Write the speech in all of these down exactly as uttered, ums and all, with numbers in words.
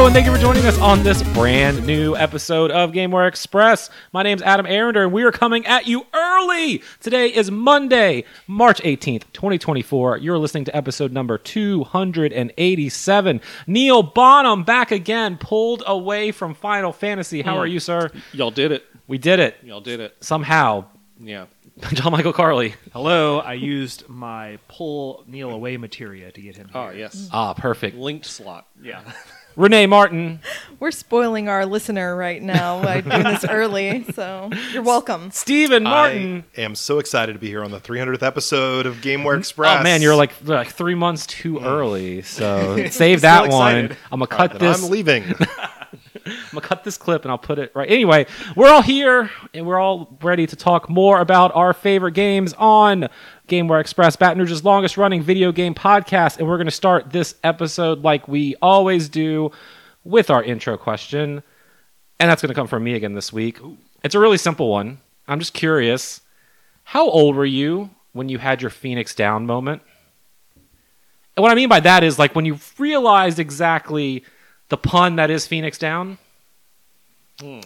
and thank you for joining us on this brand new episode of Gameware Express. My name's Adam Arender, and we are coming at you early. Today is Monday, March eighteenth, twenty twenty-four. You're listening to episode number two hundred eighty-seven. Neil Bonham back again, pulled away from Final Fantasy. How mm. are you, sir? Y'all did it. We did it. Y'all did it. Somehow. Yeah. John Michael Carley. Hello. I used my pull Neil away materia to get him here. Oh, yes. Ah, perfect. Linked slot. Yeah. Renee Martin. We're spoiling our listener right now by doing this early, so you're welcome. Stephen Martin. I am so excited to be here on the three hundredth episode of Gameware Express. Oh, man, you're like, like three months too early, so save that so one. I'm going to cut right, this. I'm leaving. I'm going to cut this clip and I'll put it right. Anyway, we're all here and we're all ready to talk more about our favorite games on Gameware Express, Baton Rouge's longest running video game podcast. And we're going to start this episode like we always do with our intro question. And that's going to come from me again this week. It's a really simple one. I'm just curious. How old were you when you had your Phoenix Down moment? And what I mean by that is like when you realized exactly the pun that is Phoenix Down? Hmm.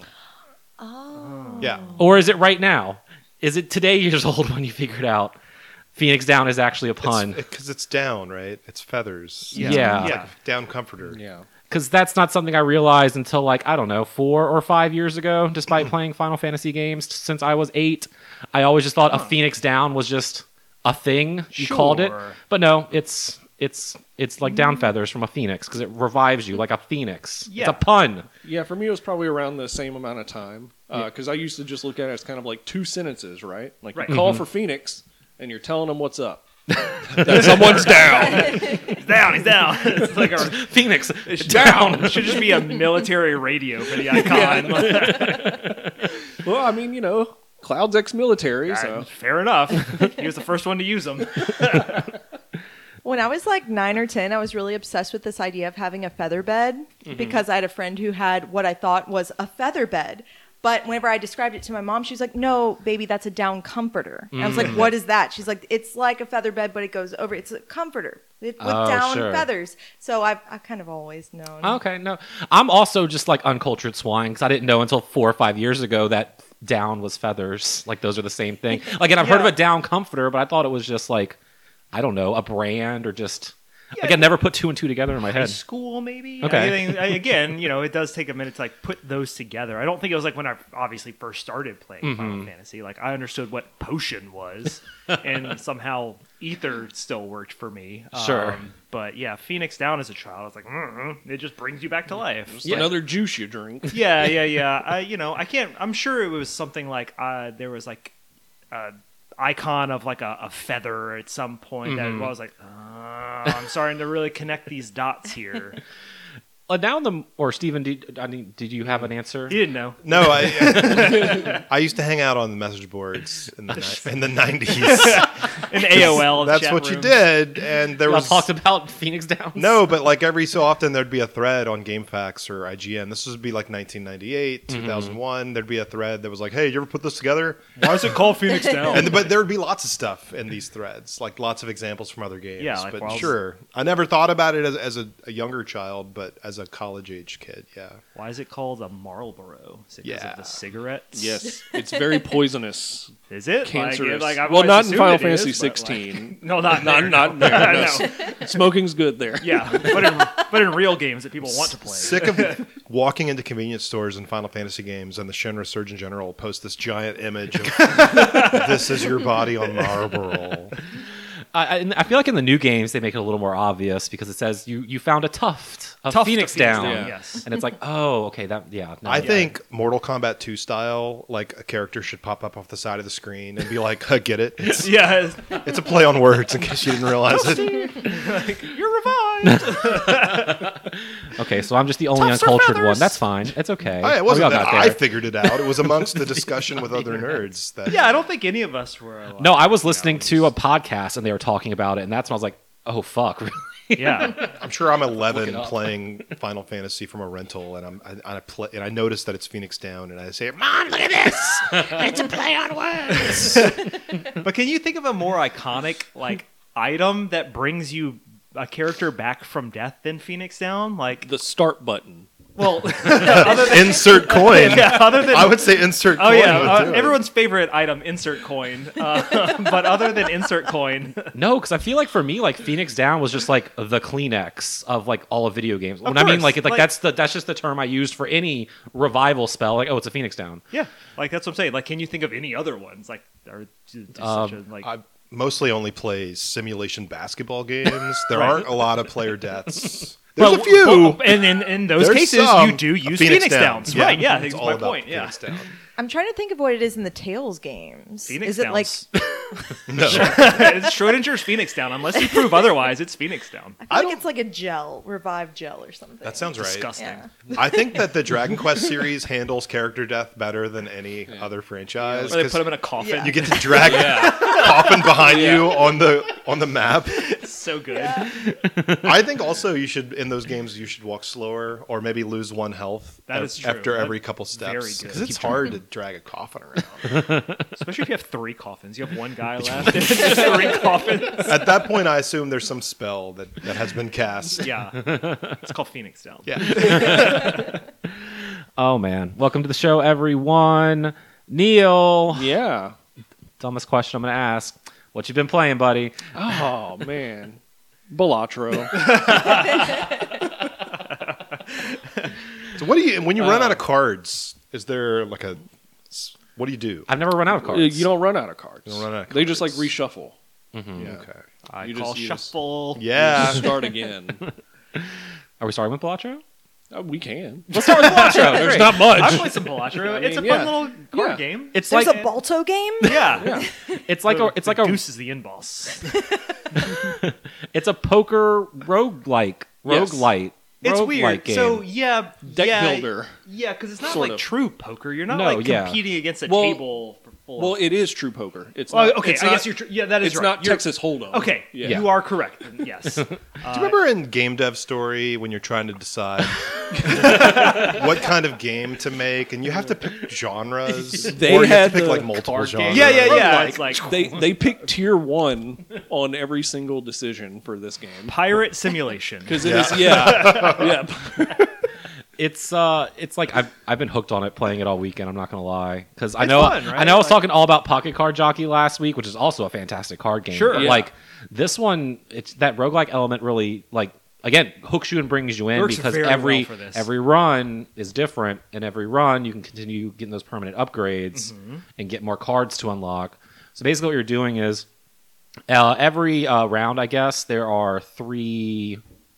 Oh. Yeah. Or is it right now? Is it today years old when you figured out Phoenix Down is actually a pun? Because it's, it's down, right? It's feathers. Yeah. It's Yeah. like down comforter. Yeah. Because that's not something I realized until, like, I don't know, four or five years ago, despite playing Final Fantasy games since I was eight. I always just thought huh. a Phoenix Down was just a thing. You sure. called it. But no, it's... It's it's like down feathers from a phoenix because it revives you like a phoenix. Yeah. It's a pun. Yeah, for me it was probably around the same amount of time because uh, I used to just look at it as kind of like two sentences, right? Like right. you call mm-hmm. for Phoenix and you're telling them what's up. That someone's down. He's down. He's down. It's like a Phoenix. It's down. It should just be a military radio for the icon. Well, I mean, you know, Cloud's ex-military, so right, fair enough. He was the first one to use them. When I was like nine or ten, I was really obsessed with this idea of having a feather bed mm-hmm. because I had a friend who had what I thought was a feather bed. But whenever I described it to my mom, she was like, no, baby, that's a down comforter. Mm-hmm. I was like, what is that? She's like, it's like a feather bed, but it goes over. It's a comforter with oh, down sure. feathers. So I've, I've kind of always known. Okay, no. I'm also just like uncultured swine because I didn't know until four or five years ago that down was feathers. Like those are the same thing. Like, and I've yeah. heard of a down comforter, but I thought it was just like, I don't know, a brand or just... Yeah, like I never put two and two together in my head. High school, maybe? Okay. I think, I, again, you know, it does take a minute to like put those together. I don't think it was like when I obviously first started playing mm-hmm. Final Fantasy. Like I understood what potion was, and somehow ether still worked for me. Sure. Um, but yeah, Phoenix Down as a child, I was like, mm-hmm. it just brings you back to life. It's yeah. another juice you drink. Yeah, yeah, yeah. I, you know, I can't. I'm sure it was something like uh, there was like. Uh, icon of like a, a feather at some point mm-hmm. that I was like, uh, I'm starting to really connect these dots here. Uh, down the or Stephen, did, I mean, did you have an answer? He didn't know. No, I I used to hang out on the message boards in the ni- in the nineties. In A O L. That's chat what rooms. you did, and there Y'all was talked about Phoenix Downs. No, but like every so often there'd be a thread on GameFAQs or I G N. This would be like nineteen ninety-eight, two thousand one. Mm-hmm. There'd be a thread that was like, "Hey, you ever put this together? Why is it called Phoenix Down?" And but there would be lots of stuff in these threads, like lots of examples from other games. Yeah, like but Wilds. Sure, I never thought about it as, as a, a younger child, but as a college age kid, yeah. Why is it called a Marlboro? Is it because yeah. of the cigarettes? Yes, it's very poisonous. Is it? Cancerous. Like, like, well, not in Final it Fantasy is, sixteen. Like, no, not not there. not there. No. Smoking's good there. Yeah, but in, but in real games that people want to play. Sick of walking into convenience stores and Final Fantasy games, and the Shinra Surgeon General post this giant image of "This is your body on Marlboro." I, I feel like in the new games they make it a little more obvious because it says you, you found a tuft of tuft Phoenix of Phoenix Down, Down. Yes. And it's like, oh, okay, that yeah. No, I yeah. think Mortal Kombat two style, like a character should pop up off the side of the screen and be like, "I get it." It's, yeah, it's a play on words in case you didn't realize it. Like, you're revived. Okay, so I'm just the only Tufts uncultured one. That's fine. It's okay. Oh, it wasn't oh, that I figured it out. It was amongst the discussion with other nerds. That Yeah, I don't think any of us were. Alive. No, I was listening to a podcast and they were talking about it, and that's when I was like, "Oh fuck!" Yeah, I'm sure I'm eleven playing Final Fantasy from a rental, and I'm I, I play and I notice that it's Phoenix Down, and I say, "Mom, look at this! It's a play on words." But can you think of a more iconic like item that brings you a character back from death than Phoenix Down? Like the start button. Well, other than, Insert coin. yeah, other than I would say insert oh coin. yeah, would uh, do it. everyone's favorite item, insert coin. Uh, but other than insert coin, No, because I feel like for me, like Phoenix Down was just like the Kleenex of like all of video games. When I mean course. like, it, like Like- that's the that's just the term I used for any revival spell. Like, oh, it's a Phoenix Down. yeah, like that's what I'm saying. Like, can you think of any other ones? Like, are just such a, like I mostly only play simulation basketball games. There Right. aren't a lot of player deaths. There's Well, a few. well, and in, in those There's cases, some. you do use Phoenix Phoenix, Down. Downs, Yeah, right? Yeah, it's that's all my about point. Yeah, Phoenix Down. I'm trying to think of what it is in the Tails games. Phoenix is it like Downs. No. It's Schrodinger's Phoenix Down. Unless you prove otherwise, it's Phoenix Down. I feel I like don't- it's like a gel, revived gel or something. That sounds right. Disgusting. Yeah. I think that the Dragon Quest series handles character death better than any other franchise. Where they 'cause put him in a coffin. Yeah. you get to drag coffin behind you on the on the map. It's so good. I think also you should in those games you should walk slower or maybe lose one health That a- is true. after That- every couple very steps good. because it's Keep hard to drag a coffin around. Especially if you have three coffins. You have one guy left. And it's just three coffins. At that point, I assume there's some spell that, that has been cast. Yeah. It's called Phoenix Down. Yeah. Oh man, welcome to the show, everyone. Neil, Yeah. dumbest question I'm gonna ask. What you been playing, buddy? Oh man, Balatro. So what do you when you run out of cards? Is there like a what do you do? I've never run out of Uh, cards. You don't run out of cards. You don't run out of They just like cards. reshuffle. Yeah. Okay. I You call just- you just- shuffle. You Yeah. just start again. Are we starting with Balatro? Uh, we can. Let's start with Balatro. There's not much. I played some Balatro. I It's a mean, fun yeah. little card Yeah. game. It's There's like a Balto game? Yeah. it's like a it's like a Goose is the in boss. it's a poker roguelike Yes. roguelite. It's roguelike weird. Game. So yeah, Deck yeah, builder. Yeah, because it's not Sort like of. true poker. You're not No, like yeah. competing against a Well- table. For full Well, of... it is true poker. It's Well, not, okay. It's I not, guess you're. Tr- yeah, that is It's right. not You're- Texas Hold'em. Okay, Yeah. you are correct. Yes. Do you remember in Game Dev Story when you're trying to decide what kind of game to make, and you have to pick genres, They or you have had to pick the like multiple card genres? game. Yeah, yeah, yeah. Roguelike. It's like They they pick tier one on every single decision for this game pirate simulation. because it is yeah yeah. It's uh, it's like I've I've been hooked on it, playing it all weekend. I'm not gonna lie, because I It's know fun, right? I know I was Like- talking all about Pocket Card Jockey last week, which is also a fantastic card game. Sure. But, Yeah. like this one, it's that roguelike element really like again hooks you and brings you in Works because very well every for this. every run is different, and every run you can continue getting those permanent upgrades Mm-hmm. and get more cards to unlock. So basically, what you're doing is uh, every uh, round, I guess there are three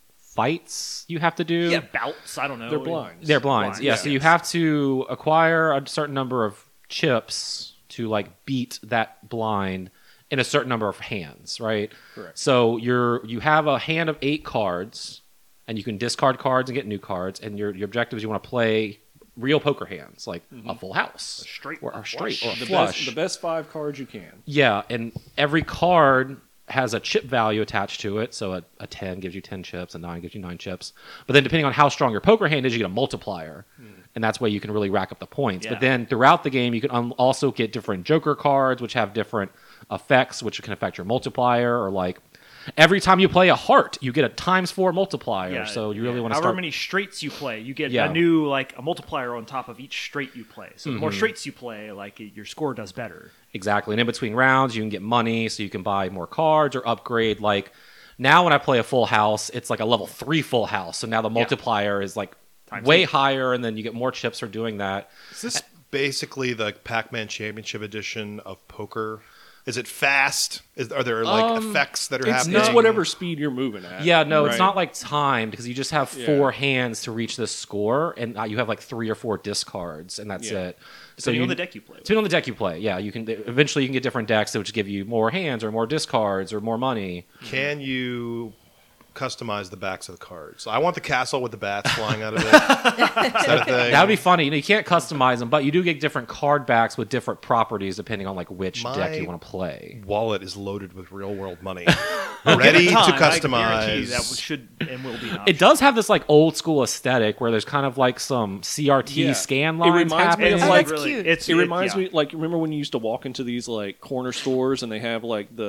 fights you have to do. Yeah, bouts. I don't know. They're blinds. They're blinds. Blinds, Yeah, yeah. so you have to acquire a certain number of chips to like beat that blind in a certain number of hands, right? Correct. So you're you have a hand of eight cards, and you can discard cards and get new cards. And your your objective is you want to play real poker hands, like a full house, A straight or or a straight, or a The flush. best the best five cards you can. Yeah, and every card has a chip value attached to it. So a, a ten gives you ten chips, a nine gives you nine chips. But then depending on how strong your poker hand is, you get a multiplier. And that's why you can really rack up the points. Yeah. But then throughout the game, you can un- also get different Joker cards, which have different effects, which can affect your multiplier. Or like every time you play a heart, you get a times four multiplier. Yeah, so you really yeah. want to However start. many straights you play, you get Yeah. a new like a multiplier on top of each straight you play. So the Mm-hmm. more straights you play, like it- your score does better. Exactly. And in between rounds, you can get money, so you can buy more cards or upgrade. Like now, when I play a full house, it's like a level three full house. So now the multiplier is like Times way eight. higher, and then you get more chips for doing that. Is this basically the Pac-Man Championship edition of poker? Is it fast? Is, are there like Um, effects that are It's, happening? it's whatever speed you're moving at. Yeah, no, it's right? not like timed because you just have Yeah. four hands to reach this score, and uh, you have like three or four discards, and that's Yeah. it. So Depending you, on the deck you play with. Depending on the deck you play, yeah, you can eventually you can get different decks which give you more hands or more discards or more money. Can you customize the backs of the cards? I want the castle with the bats flying out of it. Is that a thing? That would be funny. You know, you can't customize them, but you do get different card backs with different properties depending on like which My- deck you want to play. Wallet is loaded with real world money. Given Ready to time, I guarantee customize. that should and will be an It option. does have this like old school aesthetic where there's kind of like some C R T Yeah. scan It lines reminds me happening. of, Oh, like- that's cute. It's, It reminds yeah. me, like, remember when you used to walk into these like corner stores and they have like the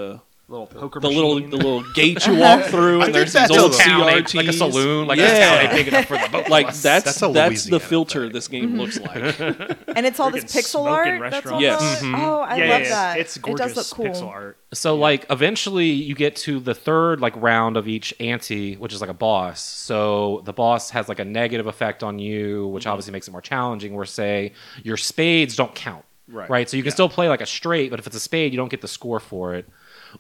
little poker the little machine. the little gate you walk through, I and think there's that's these old a C town, R ain't- Ts. like a saloon, like yeah. a town ain't big enough for the both of like us. that's That's that's, a the Louisiana filter thing. this game looks like. And it's all this Freaking pixel smoking art. That's restaurant. on Yes. the- Mhm. Oh, I yeah, love yeah, that. It's It gorgeous does look cool. pixel art. So like eventually you get to the third like round of each ante, which is like a boss. So the boss has like a negative effect on you, which obviously makes it more challenging. Where say your spades don't count, Right. Right. So you can Yeah. still play like a straight, but if it's a spade, you don't get the score for it.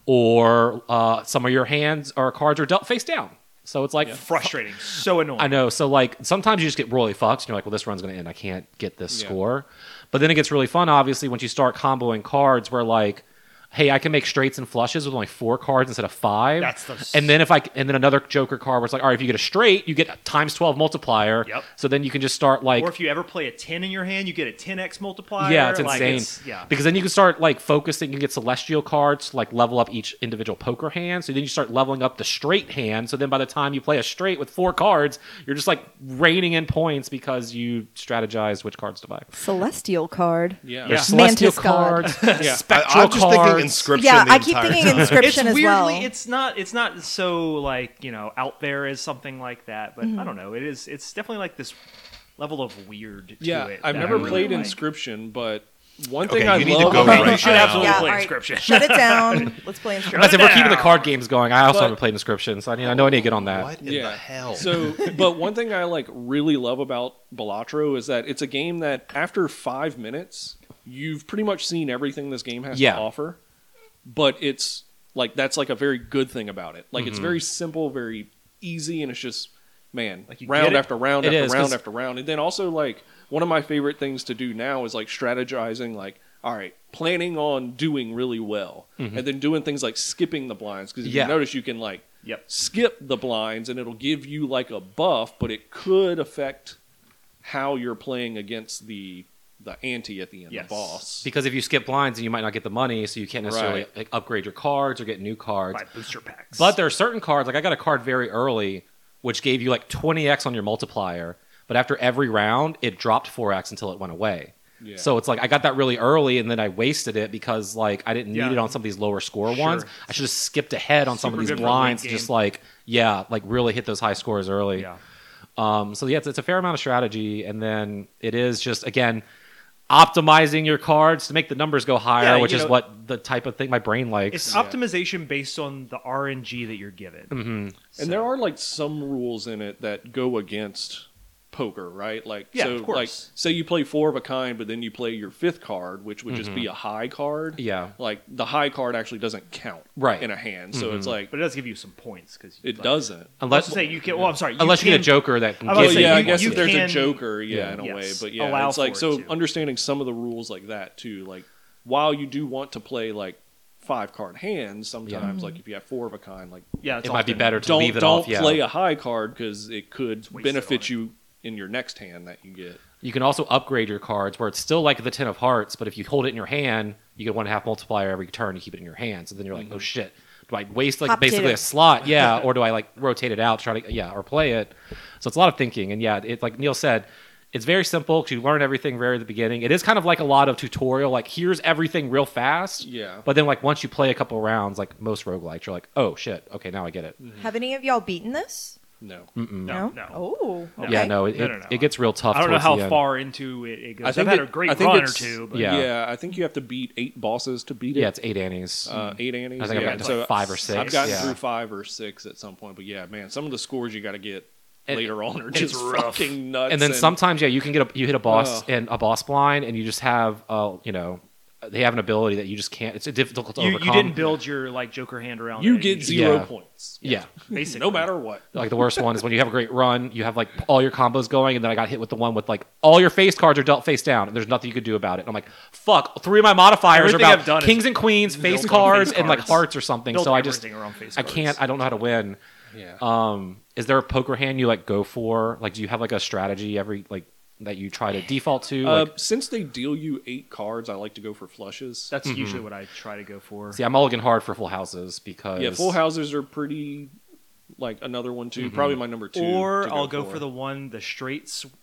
Or uh, some of your hands or cards are dealt face down. So it's like Frustrating. So annoying. I know. So like sometimes you just get really fucked. And you're like, well, this run's going to end. I can't get this Yeah. score. But then it gets really fun, obviously, once you start comboing cards where like, hey, I can make straights and flushes with only four cards instead of five. That's the- and then if I and then another Joker card where it's like, all right, if you get a straight, you get times twelve multiplier. Yep. So then you can just start like Or if you ever play a ten in your hand, you get a ten x multiplier. yeah, it's Like, insane. it's- yeah. Because then you can start like focusing. You can get celestial cards to like level up each individual poker hand. So then you start leveling up the straight hand. So then by the time you play a straight with four cards, you're just like raining in points because you strategized which cards to buy. Celestial card. Yeah. There's Yeah. celestial Mantis God. cards, Yeah. spectral I, I'm just thinking cards. inscription. Yeah, the I keep entire thinking time. inscription It's as well. weirdly, it's not, it's not so like you know out there as something like that. But Mm-hmm. I don't know. It is. It's definitely like this level of weird. To Yeah, it I've that never I really played like. Inscription, but one Okay, thing I you need to love go about right You should now. absolutely Yeah, play all right. Inscription. Shut it down. Let's play I inscription. said we're keeping the down. card games going. I also But- haven't played Inscription, so I need I know I need to get on that. What in Yeah. the hell? So, but one thing I like really love about Balatro is that it's a game that after five minutes, you've pretty much seen everything this game has Yeah. to offer. But it's like that's like a very good thing about it. Like it's Mm-hmm. very simple, very easy, and it's just man, Like, you round get it? after round It after is, round 'cause- after round. And then also like one of my favorite things to do now is like strategizing. Like, all right, planning on doing really well, and then doing things like skipping the blinds because if Mm-hmm. Yeah. you notice you can like Yep. skip the blinds and it'll give you like a buff, but it could affect how you're playing against the the ante at the end, Yes. the boss. Because if you skip blinds, you might not get the money, so you can't necessarily Right. like, upgrade your cards or get new cards. Buy booster packs. But there are certain cards, like I got a card very early, which gave you like twenty x on your multiplier. But after every round, it dropped four x until it went away. Yeah. So it's like I got that really early, and then I wasted it because like I didn't need Yeah. it on some of these lower score Sure. ones. I should have skipped ahead on some of Super these good for a late blinds, game. just like yeah, like really hit those high scores early. yeah. Um, so yeah, it's, it's a fair amount of strategy, and then it is just again optimizing your cards to make the numbers go higher, Yeah, which you is know- what the type of thing my brain likes. It's Yeah. optimization based on the R N G that you're given. Mm-hmm. And there are like some rules in it that go against poker, right? Like Yeah, so of course. like say you play four of a kind, but then you play your fifth card, which would just be a high card. Yeah. Like the high card actually doesn't count Right. in a hand. So it's like But it does give you some points because it doesn't. Unless Say you can. Well, I'm sorry. unless you, can, get a joker that can I was give Well, say, you yeah, I you- guess you if there's can- a joker, yeah, Yeah. in a Yes, way. But yeah, allow it's like for so it, too. understanding some of the rules like that too. Like while you do want to play like five card hands, sometimes like if you have four of a kind, like Yeah, it's it might be often- better to don't leave it don't off. Yeah. play a high card because it could wasted benefit on it. you in your next hand that you get. You can also upgrade your cards where it's still like the Ten of Hearts, but if you hold it in your hand, you get one and a half multiplier every turn. You keep it in your hand, so then you're like, Mm-hmm. oh shit, do I waste like Hot basically potato. a slot? Yeah, or do I like rotate it out, try to yeah, or play it? So it's a lot of thinking, and yeah, it's like Neil said, it's very simple because you learn everything very at the beginning. It is kind of like a lot of tutorial, like here's everything real fast. Yeah. But then like once you play a couple rounds, like most roguelikes, you're like, oh shit, okay, now I get it. Have any of y'all beaten this? No. No, no. Oh, okay. Yeah, no, it, No, it, no, no. it gets real tough. I don't know towards how the end. far into it, it goes. I think I've had it- a great I think run or it's- two, but Yeah. Yeah. I think you have to beat eight bosses to beat it. Yeah, it's eight annies. uh, eight annies. I think I've yeah. gotten to so like five or six. I've gotten yeah. through five or six at some point, but yeah, man, some of the scores you got to get And- later on are it's just rough. fucking nuts. and then sometimes yeah you can get a you hit a boss Ugh. and a boss blind and you just have uh you know they have an ability that you just can't it's difficult to you, overcome. you didn't build your like Joker hand around. you it. get just- zero Yeah. points. yeah basically No matter what. like the worst one is when you have a great run you have like all your combos going and then I got hit with the one with like all your face cards are dealt face down and there's nothing you could do about it and I'm like fuck three of my modifiers Everything are I've about done is kings and queens face built on cards face and like cards. hearts or something Built so I just everything around face I cards. can't I don't know how to win. Yeah. Um, is there a poker hand you like go for? Like, do you have like a strategy every like that you try to default to? Uh, Like, since they deal you eight cards, I like to go for flushes. That's usually what I try to go for. see, I'm mulligan hard for full houses because Yeah, full houses are pretty. Like another one too. Probably my number two. Or to I'll go for. the one, the straight, s-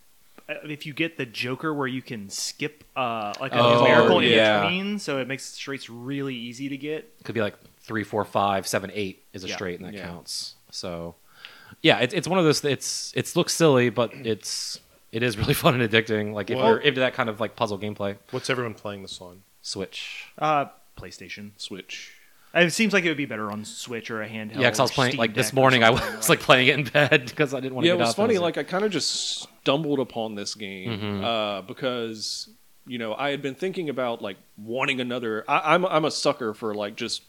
if you get the Joker where you can skip uh, like a Oh, numerical in yeah. between, so it makes straights really easy to get. Could be like three, four, five, seven, eight is a Yeah. straight, and that Yeah. counts. So, yeah, it's it's one of those. It's it looks silly, but it's it is really fun and addicting. Like if Well- you're into that kind of like puzzle gameplay, What's everyone playing this on? Switch. Uh, PlayStation. Switch. It seems like it would be better on Switch or a handheld. Yeah, because I was or playing Steam like this Deck or morning. I something, was like playing it in bed because I didn't want to Yeah, get it was up. funny. and I Like I kind of just stumbled upon this game Mm-hmm. uh, because you know I had been thinking about like wanting another. I, I'm I'm a sucker for like just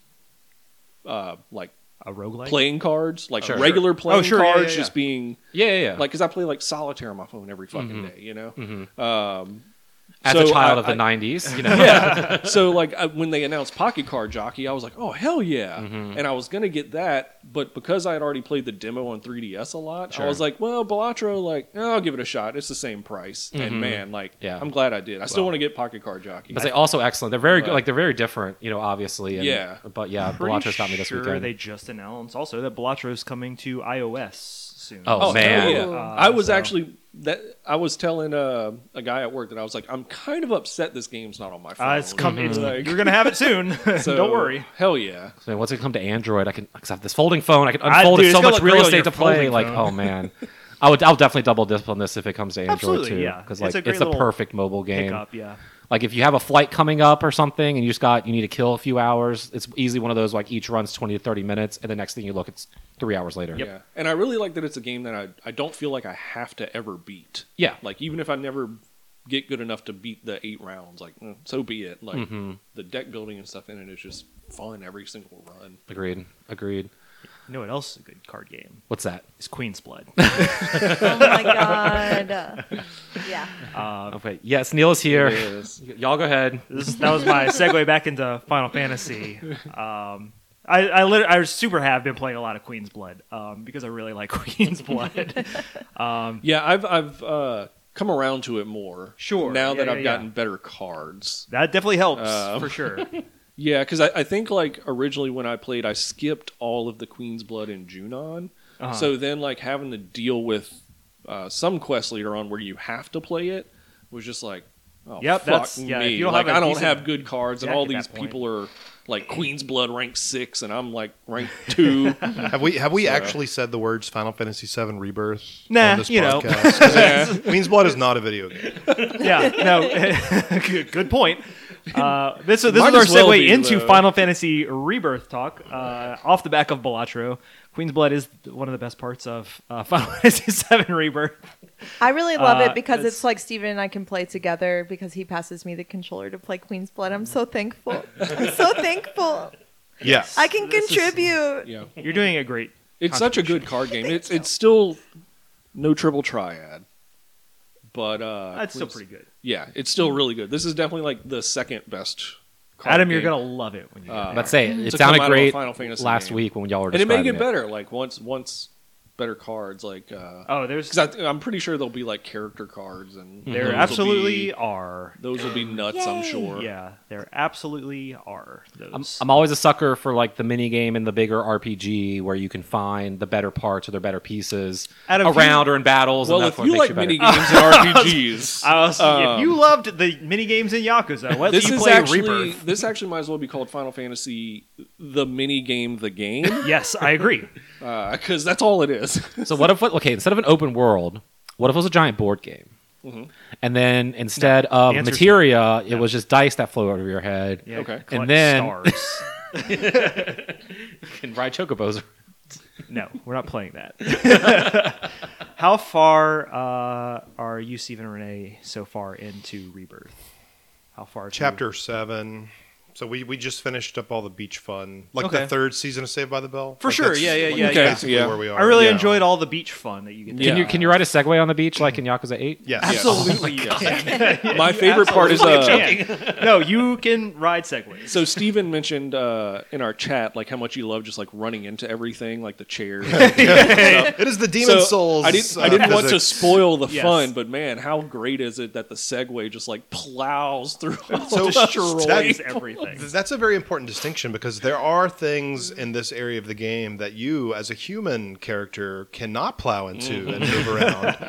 uh, like a roguelike. playing cards, like Sure. regular playing sure, yeah, cards, yeah, yeah. just being yeah, yeah, yeah. like because I play like solitaire on my phone every fucking Mhm. day. You know. Mhm. Um, As so a child I- of the I- nineties, you know. yeah. So like I, when they announced Pocket Card Jockey, I was like, oh hell yeah! Mhm. And I was gonna get that, but because I had already played the demo on three D S a lot, Sure. I was like, well, Balatro, like eh, I'll give it a shot. It's the same price, Mhm. and man, like Yeah. I'm glad I did. I still Well, want to get Pocket Card Jockey. But they're also excellent. They're very good. But- Like they're very different, you know. Obviously, and, Yeah. But yeah, Pretty Balatro's got me this sure weekend. they just announced also that Balatro's coming to iOS soon. Oh, Oh man. hell yeah! Uh, I was so- actually that I was telling uh, a guy at work that I was like, I'm kind of upset this game's not on my phone. Uh, it's coming. It's like- You're gonna have it soon. so, Don't worry. Hell yeah! So once it come to Android, I can because I have this folding phone. I can I- unfold dude, it it's so gonna much look real great on estate your to play. folding Like, phone. oh man, I would I'll definitely double dip on this if it comes to Android Absolutely, too. yeah. Because It's like a great it's the little perfect mobile game. Pick up, yeah. Like if you have a flight coming up or something, and you just got you need to kill a few hours, it's easily one of those like each runs twenty to thirty minutes, and the next thing you look, it's three hours later. Yeah, and I really like that it's a game that I I don't feel like I have to ever beat. Yeah. Like even if I never get good enough to beat the eight rounds, like mm, so be it. Like Mhm. the deck building and stuff in it is just fun every single run. Agreed. Agreed. You know what else is a good card game? What's that? It's Queen's Blood. Oh my god. Yeah. Uh, Okay. Yes, Neil is here. It is. Y- Y'all go ahead. this, that was my segue back into Final Fantasy. Um, I I, lit- I super have been playing a lot of Queen's Blood um, because I really like Queen's Blood. um, Yeah, I've I've uh, come around to it more. Sure, Now yeah, that yeah, I've yeah. gotten better cards. that definitely helps Um, for sure. Yeah, because I, I think like originally when I played, I skipped all of the Queen's Blood in Junon. Uh-huh. So then like having to deal with uh, some quest later on where you have to play it was just like, oh Yep, fuck that's- me. yeah, if you don't like have a I don't decent have good cards, and deck all at these that point. people are like Queen's Blood rank six, and I'm like rank two. Have we have we So- actually said the words Final Fantasy seven Rebirth Nah, on this you know. podcast? 'Cause Yeah. Queen's Blood is not a video game. Yeah, no, good, good point. Uh, this this Might is our as well segue be, into though. Final Fantasy Rebirth talk. Uh, off the back of Balatro, Queen's Blood is one of the best parts of uh, Final Fantasy seven Rebirth. I really love Uh, it because it's- it's like Steven and I can play together because he passes me the controller to play Queen's Blood. I'm so thankful. I'm so thankful. Yes. I can This is- contribute. Yeah, You're doing a great. it's such a good card game. It's it's still no triple triad, but uh, That's still Queen's- pretty good. Yeah, it's still really good. This is definitely like the second best. Card Adam, you're game. gonna love it when you. Uh, get Let's say it To sounded come out of a great Final Fantasy last game. week when y'all were and it may describing get better. Like once once better cards, like uh, oh, there's because I'm pretty sure there'll be like character cards, and there those will absolutely be- are. those will be nuts. I'm Yay. sure. Yeah, there absolutely are those. I'm, I'm always a sucker for like the mini game and the bigger R P G where you can find the better parts or the better pieces Adam, if around or in battles. Well, and if that's what you makes like you better. mini games and R P Gs, I was, um, if you loved the mini games in Yakuza, what this do you is play actually Rebirth? this actually might as well be called Final Fantasy the mini game, the game, Yes, I agree. because that's all it is. So what if okay instead of an open world, what if it was a giant board game? Mhm. And then instead of The answer's materia, it no. was just dice that flew over your head. Yeah, Okay. collect And then- stars. And ride chocobos. No, we're not playing that. How far uh, are you, Stephen and Renee, so far into Rebirth? How far? through- Chapter seven. So we, we just finished up all the beach fun, like Okay. the third season of Saved by the Bell. For Like, sure, that's, yeah, yeah, like, yeah, that's yeah. Basically Yeah. where we are. I really now. enjoyed all the beach fun that you get. To Yeah. Can you can you ride a Segway on the beach like in Yakuza eight? Yes. Absolutely. Oh yes. My favorite part is uh, can. No, you can ride segways. so Steven mentioned uh, in our chat like how much you love just like running into everything, like the chairs. It is the Demon So, Souls. I didn't, I uh, didn't want to physics. spoil the Yes. fun, but man, how great is it that the Segway just like plows through all So the Destroys that- everything. That's a very important distinction because there are things in this area of the game that you, as a human character, cannot plow into and move around.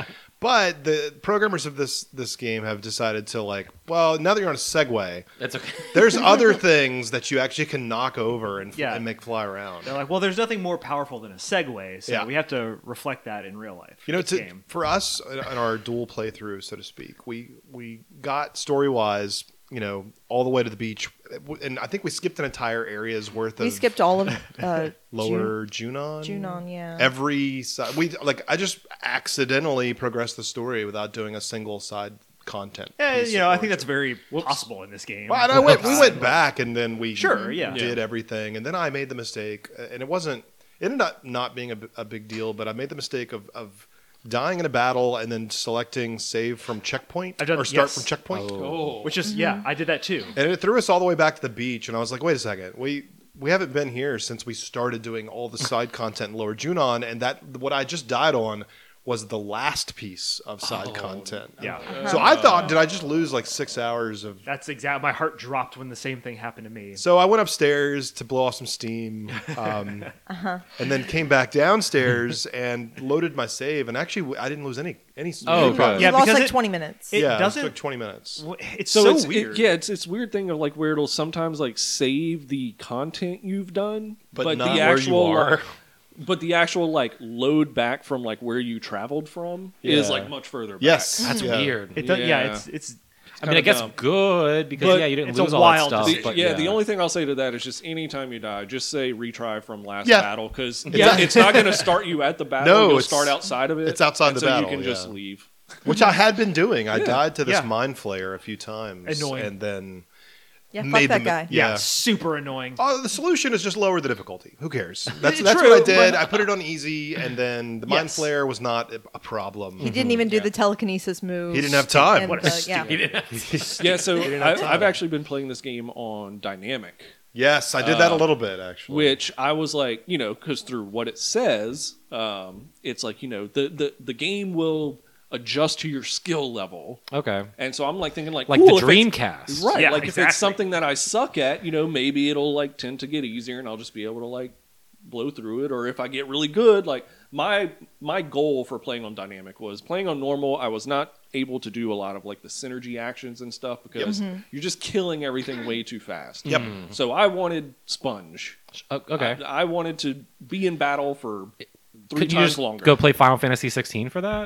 But the programmers of this this game have decided to like, well, now that you're on a Segway, That's okay. there's other things that you actually can knock over and, Yeah. and make fly around. They're like, well, there's nothing more powerful than a Segway, so Yeah. we have to reflect that in real life. You know, this to, game. for us in in our dual playthrough, so to speak, we we got story wise, you know, all the way to the beach, and I think we skipped an entire area's worth of We skipped all of uh, lower Junon. Junon, yeah. Every side, we like. I just accidentally progressed the story without doing a single side content. Yeah, piece you know, of I think that's origin. very possible in this game. Well, and I went, we went back and then we Sure, yeah. did Yeah. everything, and then I made the mistake, and it wasn't. It ended up not being a, b- a big deal, but I made the mistake of, of dying in a battle and then selecting save from checkpoint I've done- or start yes. from checkpoint, Oh, Which is, yeah, I did that too. and it threw us all the way back to the beach. And I was like, wait a second, we we haven't been here since we started doing all the side content in Lower Junon, and that what I just died on was the last piece of side Oh, content. Yeah. So I thought, did I just lose like six hours of? That's exact. My heart dropped when the same thing happened to me. So I went upstairs to blow off some steam, um, and then came back downstairs and loaded my save. And actually, I didn't lose any any. Oh, any good. You Yeah, lost because like it- twenty minutes. it yeah, doesn't- it took twenty minutes. It's so, so, it's, weird. It, yeah, it's it's weird thing of like where it'll sometimes like save the content you've done, But but, not the where you actual are. like, but the actual like load back from like where you traveled from is Yeah. like much further back. Yes, That's yeah. weird. It does, yeah. Yeah. it's it's I mean, I guess dumb. good because But yeah, you didn't it's a lose all wild that stuff. decision. But yeah, yeah, the only thing I'll say to that is just anytime you die, just say retry from last Yeah. battle because It's yeah, not- it's not going to start you at the battle. No, You'll it's- start outside of it. it's outside and the so battle, You can just yeah. leave. Which I had been doing. I Yeah. died to this Yeah. mind flayer a few times, Annoying. and then Yeah, fuck made that the- guy. yeah, Yeah. super annoying. Oh, the solution is just lower the difficulty. Who cares? That's True, that's what I did. but- I put it on easy, and then the mind Yes. flare was not a- a problem. He didn't even do Yeah. the telekinesis move. He didn't have time. And, What a uh, yeah. Yeah, so didn't have I, time. I've actually been playing this game on dynamic. Yes, I did that a little bit actually. Which I was like, you know, because through what it says, um, it's like, you know, the, the, the game will adjust to your skill level. okay, And so I'm like thinking like, like cool, the if it's- Dreamcast, Right. Yeah, like if exactly. it's something that I suck at, you know, maybe it'll like tend to get easier and I'll just be able to like blow through it. Or if I get really good, like my my goal for playing on dynamic was playing on normal. I was not able to do a lot of like the synergy actions and stuff because you're just killing everything way too fast. Yep. So I wanted sponge. Oh, okay. I, I wanted to be in battle for three Could you times just longer. go play Final Fantasy sixteen for that?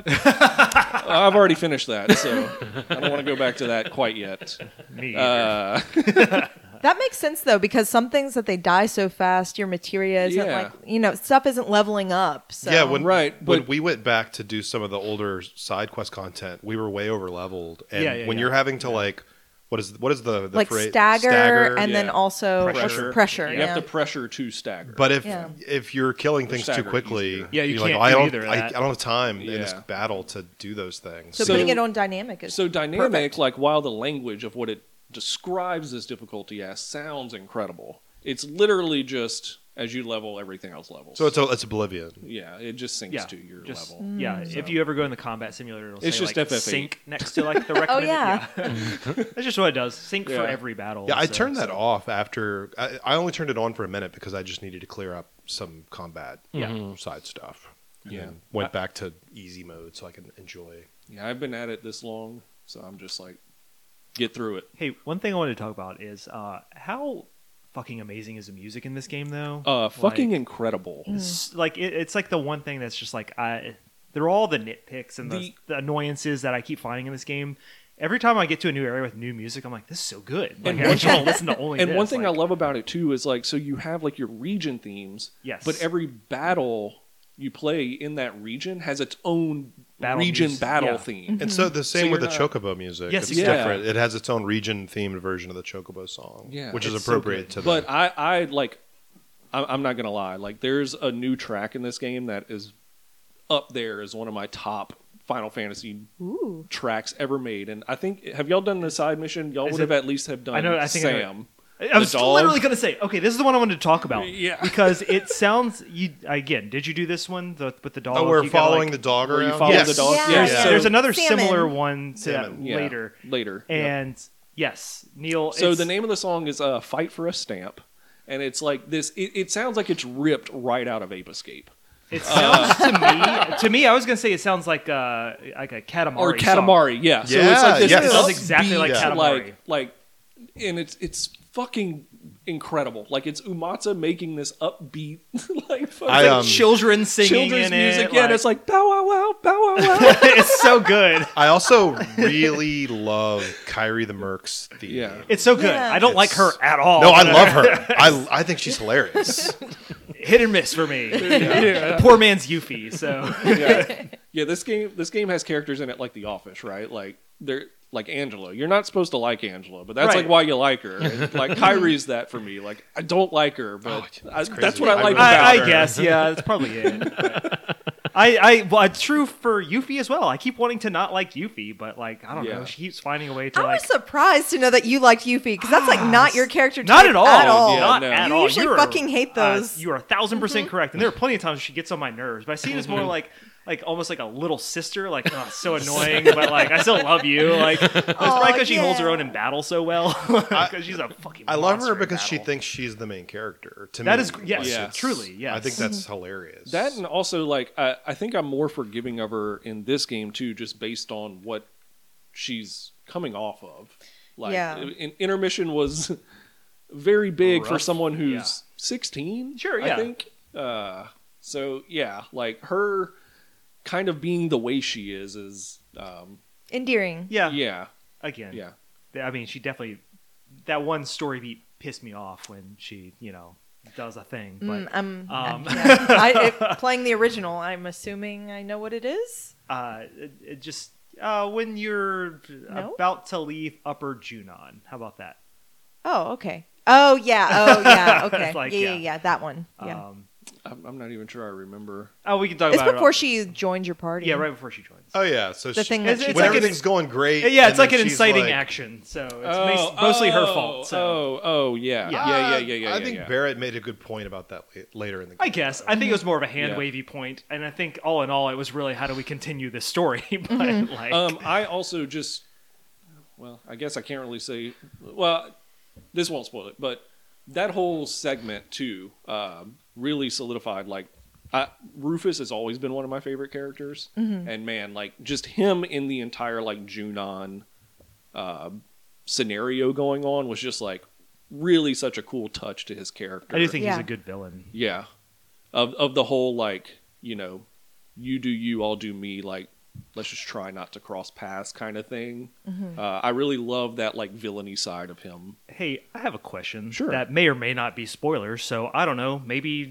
I've already finished that, so I don't want to go back to that quite yet. Me either. Uh, That makes sense though, because some things that they die so fast, your materia isn't Yeah. like you know stuff isn't leveling up. So yeah, when Right, when but- we went back to do some of the older side quest content, we were way over leveled, and Yeah, yeah, when yeah. you're having to like, what is what is the, the like phrase? stagger, and then yeah. also Pressure. pressure. you yeah. have to pressure to stagger. But if Yeah. if you're killing things too stagger quickly, easier. Yeah, you you're like, can't "Oh, I do don't, either of I, I that." don't have time in this Yeah. battle to do those things. so, So- putting it on dynamic is So dynamic, perfect. like while the language of what it describes this difficulty as sounds incredible, it's literally just as you level, everything else levels. So it's a, it's Oblivion. yeah, it just syncs yeah, to your just, level. Yeah, if you ever go in the combat simulator, it'll It's say just like F F eight. sync next to like the recommended. yeah. That's just what it does. Sync Yeah. for every battle. Yeah, I so- turned that so- off after. I, I only turned it on for a minute because I just needed to clear up some combat Yeah. side stuff. And Yeah. then went back to easy mode so I can enjoy. Yeah, I've been at it this long, so I'm just like, get through it. Hey, one thing I wanted to talk about is uh, how fucking amazing is the music in this game, though? Uh, fucking Like, incredible. it's like it, it's like the one thing that's just like I. They're all the nitpicks and the, The- the annoyances that I keep finding in this game. Every time I get to a new area with new music, I'm like, this is so good. Like, And I just want to listen to only And this. one thing like, I love about it too is like, so you have like your region themes, Yes. but every battle you play in that region has its own Battle region music, battle yeah. theme. And so the same So with the you're not- Chocobo music. Yes, it's exactly. different. It has its own region themed version of the Chocobo song, Yeah, which is it's so appropriate good. to the. But I, I like, I- I'm not gonna lie. Like, there's a new track in this game that is up there as one of my top Final Fantasy Ooh. tracks ever made. And I think, have y'all done the side mission? Y'all Is would it- have at least have done I know, I think I know- Sam. I was the dog. literally going to say, okay, this is the one I wanted to talk about. Yeah. Because it sounds, you again, did you do this one the, with the dog? oh, we're You gotta, following like- the dog where you around. follow yes. the dog. Yeah, There's, yeah. there's another Salmon. similar one to Salmon. Yeah, later. Later. Yep. And yes, Neil. So it's- the name of the song is uh, "Fight for a Stamp," and it's like this. It, it sounds like it's ripped right out of Ape Escape. It sounds to me. To me, I was gonna say it sounds like uh like a Katamari or song. Katamari, yeah. So Yeah, it's like this yes. It sounds exactly like upbeat, Katamari. like like, and it's it's fucking incredible. Like it's Umata making this upbeat, like fucking I, um, Children singing children's in music. it. Yeah, like, and it's like bow wow wow, bow wow wow. it's so good. I also really love Kyrie the Merc's theme. Yeah. It's so good. Yeah. I don't like her It's- at all. No, I but, love uh, her. I, I think she's hilarious. Hit and miss for me. The poor man's Yuffie. So yeah. yeah, this game this game has characters in it like The Office, right? Like they're like Angela. You're not supposed to like Angela, but that's Right. like why you like her. And, like Kyrie's that for me. Like I don't like her, but Oh, I, that's that's crazy. what I I like really- about I, I her. guess, yeah, that's probably it. But I, I, well, it's true for Yuffie as well. I keep wanting to not like Yuffie, but like, I don't Yeah. know. She keeps finding a way to I like. was surprised to know that you liked Yuffie because that's like not your character type Not at all. At all. Yeah, Not no. at You all. usually You're- fucking hate those. Uh, you are a thousand percent correct. And there are plenty of times she gets on my nerves, but I see it as more Mm-hmm. like, like almost like a little sister. Like, oh, it's so annoying, but like, I still love you. Like, it's probably because she holds her yeah. own in battle so well. Because she's a fucking. I love monster her in because she battle. thinks she's the main character. To That me, is yes, Yeah. It's- truly yes. I think that's hilarious. That and also like I, I think I'm more forgiving of her in this game too, just based on what she's coming off of. Like Yeah. in, intermission was very big for Rough, someone who's yeah. sixteen. Sure, I yeah. think. Uh, so yeah, like her kind of being the way she is is um, Endearing. yeah. yeah Again, yeah. I mean, she definitely that one story beat pissed me off when she, you know, does a thing. But Mm, I'm um, yeah. I, if, playing the original. I'm assuming I know what it is. uh, it, it just uh, when you're No? about to leave Upper Junon, how about that? Oh, okay. Oh yeah. Oh yeah. Okay. It's like, yeah, yeah, yeah. yeah. That one. Yeah. Um, I'm, I'm not even sure I remember. oh, we can talk it's about before it. she joined your party. Yeah, right before she joins. oh yeah, so The she, thing It's- that she it's when like an- everything's going great. Yeah, it's and like then an she's inciting like- action, so it's mas- mostly her fault. So. Oh, oh, yeah, Yeah. yeah, yeah, yeah, yeah. I yeah, think yeah. Barrett made a good point about that la- later in the game. I guess. I think it was more of a hand Yeah. wavy point, and I think all in all, it was really how do we continue this story? but Mm-hmm. like, Um, I also just, well, I guess I can't really say. Well, this won't spoil it, but that whole segment too um, really solidified. Like, I, Rufus has always been one of my favorite characters, and man, like just him in the entire like Junon uh, scenario going on was just like really such a cool touch to his character. I do think he's Yeah. a good villain. Yeah. Of of the whole like, you know, you do you, I'll do me, like let's just try not to cross paths kind of thing. Uh, I really love that like villainy side of him. Hey, I have a question. Sure. That may or may not be spoilers, so I don't know. Maybe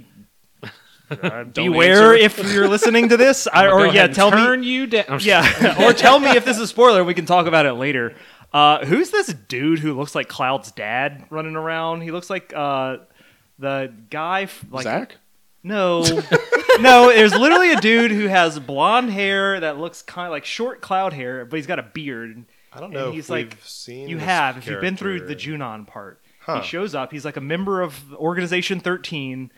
uh, Don't beware answer. if you're listening to this, I, Go or ahead yeah, and tell turn me. you down. I'm just Yeah, or tell me if this is a spoiler. We can talk about it later. Uh, who's this dude who looks like Cloud's dad running around? He looks like uh, the guy f- like Zach? No, no. There's literally a dude who has blonde hair that looks kind of like short Cloud hair, but he's got a beard. I don't And know he's if like, we've seen. You this have, if you've been through the character. Junon part. Huh. He shows up. He's like a member of Organization thirteen.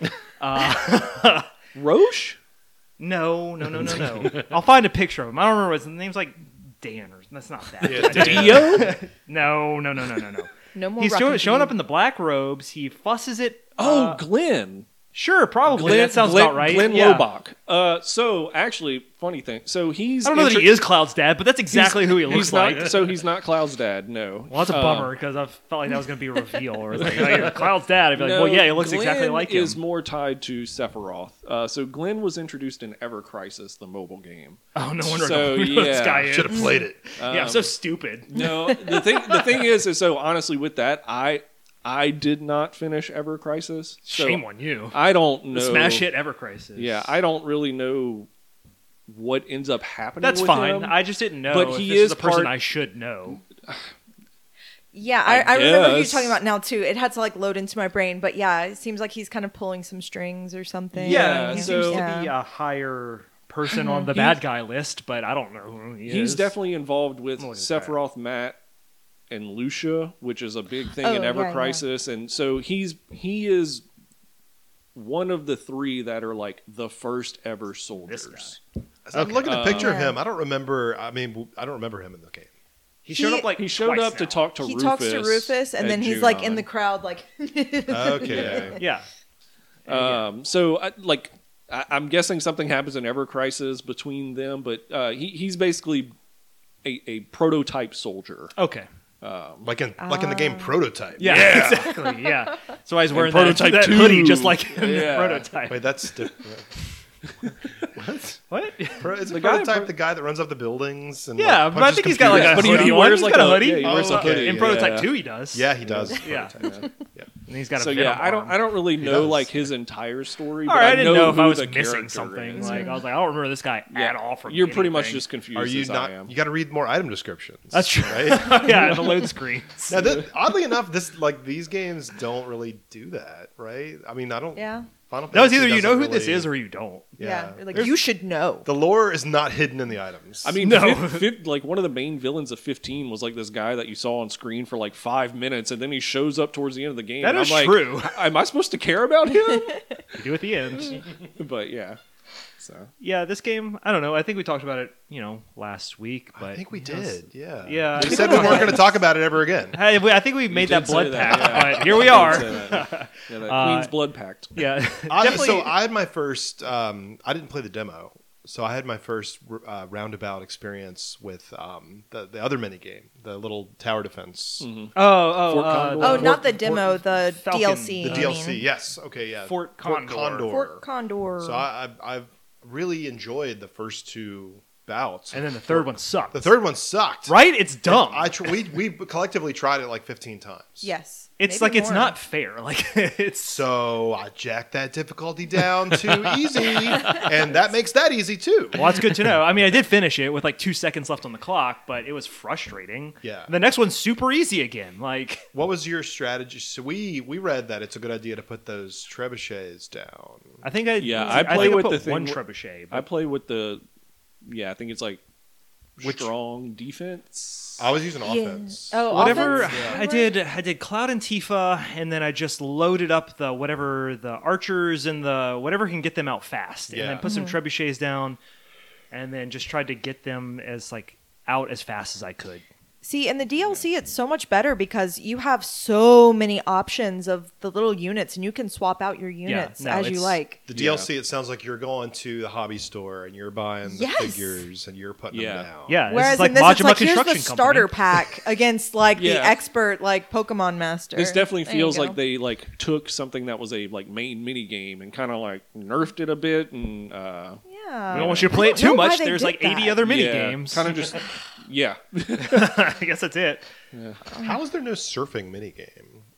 Uh, Roche? no, no, no, no, no. I'll find a picture of him. I don't remember his name's like Dan or that's not that. Yeah, Dan. Dio? No, no, no, no, no, no. No more. He's Rocky showing, showing Bean. up in the black robes. He fusses it. Oh, uh, Glenn. sure, probably. Glenn that sounds Glenn, about right. Glenn yeah. Lobach. Uh, so actually, funny thing. So he's I don't know that intro- he is Cloud's dad, but that's exactly he's- who he looks he's like. Not, so he's not Cloud's dad. No. Well, that's a Uh, bummer because I felt like that was going to be a reveal, or it's like, oh, Cloud's dad. I'd be like, No, well, yeah, he looks Glenn exactly like him. is more tied to Sephiroth. Uh, so Glenn was introduced in Ever Crisis, the mobile game. Oh, no wonder So, who this yeah. guy is. Should have played it. yeah, I'm so stupid. No, the thing the thing is, is so honestly with that, I I did not finish Ever Crisis. So Shame on you. I don't know. The smash hit Ever Crisis. Yeah, I don't really know what ends up happening. That's with fine. him. I just didn't know But if he this is is a person part- I should know. Yeah, I, I I remember you guess. talking about now too. It had to like load into my brain, but yeah, it seems like he's kind of pulling some strings or something. Yeah, he so- seems Yeah. to be a higher person on the He- bad guy list, but I don't know who he is. He's definitely involved with I'm looking at that. Sephiroth, Matt, and Lucia, which is a big thing Oh, in Ever yeah, yeah. Crisis, and so he's he is one of the three that are like the first ever soldiers. As I'm looking at a Uh, picture of Yeah. him. I don't remember. I mean, w- I don't remember him in the game. He showed He- up like He showed twice up to now. talk to he Rufus. talks to Rufus, and at then he's like in Junon. the crowd, like. Okay. Yeah. Um, so I, like I, I'm guessing something happens in Ever Crisis between them, but uh, he he's basically a, a prototype soldier. Okay. Like in like in the game Prototype. Yeah, exactly. Yeah. So I was wearing that, Prototype that two. hoodie just like in Yeah. the Prototype. Wait, that's different. What? Pro, is The the guy- Prototype the guy that runs up the buildings and Yeah, like, but I punches think he's got like a computers? But he- hoodie he on. wears He's like got a a- hoodie. yeah, he wears a Uh, hoodie, In yeah. Prototype two, he does. Yeah, he does. Yeah. Prototype. Yeah. And he's got a So Venom yeah, I don't arm. I don't really know does. like his entire story. All but right, I I didn't know know if who I was the missing character something. is. Like I was like, I don't remember this guy Yeah. at all from. You're pretty much anything. just confused Are you as not? I am. You got to read more item descriptions. That's true. right? Yeah, the load screens. Now, this, oddly enough, this like these games don't really do that, right? I mean, I don't. Yeah. Final No, it's Fantasy either you know who doesn't this really- is or you don't. Yeah. Yeah. Like you should know. The lore is not hidden in the items. I mean, No. fif- fif- like one of the main villains of fifteen was like this guy that you saw on screen for like five minutes, and then he shows up towards the end of the game. That and is I'm like, true. Am I supposed to care about him? You do at the end. But yeah, so Yeah, this game. I don't know. I think we talked about it. You know, last week. But I think we did. Yeah. Yeah, I We think said we we weren't going to talk about it ever again. Hey, we- I think we made that did say blood that, pact, yeah. but here we You are. did say that. Yeah, that Uh, Queen's Blood Pact. Yeah, I, definitely. so I had my first. Um, I didn't play the demo, so I had my first uh, roundabout experience with um, the the other mini game, the little tower defense, oh, oh, Fort uh, Condor. Oh, Fort- not the Fort- demo, the Falcon, D L C. the I D L C. mean. Yes. Okay. Yeah. Fort Condor. Fort Condor. So I, I've, I've really enjoyed the first two bouts, And then the third one sucked. The third one sucked. right? It's dumb. I tr- we we collectively tried it like fifteen times. Yes. it's Maybe like it's more. not fair. Like it's So I jacked that difficulty down to easy, and that makes that easy too. well, that's good to know. I mean, I did finish it with like two seconds left on the clock, but it was frustrating. Yeah. The next one's super easy again. Like What was your strategy? So we we read that it's a good idea to put those trebuchets down. I think I Yeah, I I, play think with I put the thing one where- trebuchet. I But play with the. Yeah, I think it's like Which- strong defense. I was using Yeah. offense. Oh, whatever offense? I did, I did Cloud and Tifa, and then I just loaded up the whatever the archers and the whatever can get them out fast, and Yeah. then put some trebuchets down, and then just tried to get them as like out as fast as I could. See, in the D L C, it's so much better because you have so many options of the little units, and you can swap out your units no, as you it's- like. The D L C, it sounds like you're going to the hobby store and you're buying the Yes. figures and you're putting Yeah. them down. Yeah, Whereas this is like in this, it's Majima like here's the Construction starter Company. pack against like the Yeah. expert like Pokemon master. This definitely There you feels go. like they like took something that was a like main mini game and kind of like nerfed it a bit and uh Yeah. We don't want you to play I it don't too know why much. they There's did like eighty that. other mini yeah, games. kind of just yeah. I guess that's it. How is there no surfing minigame?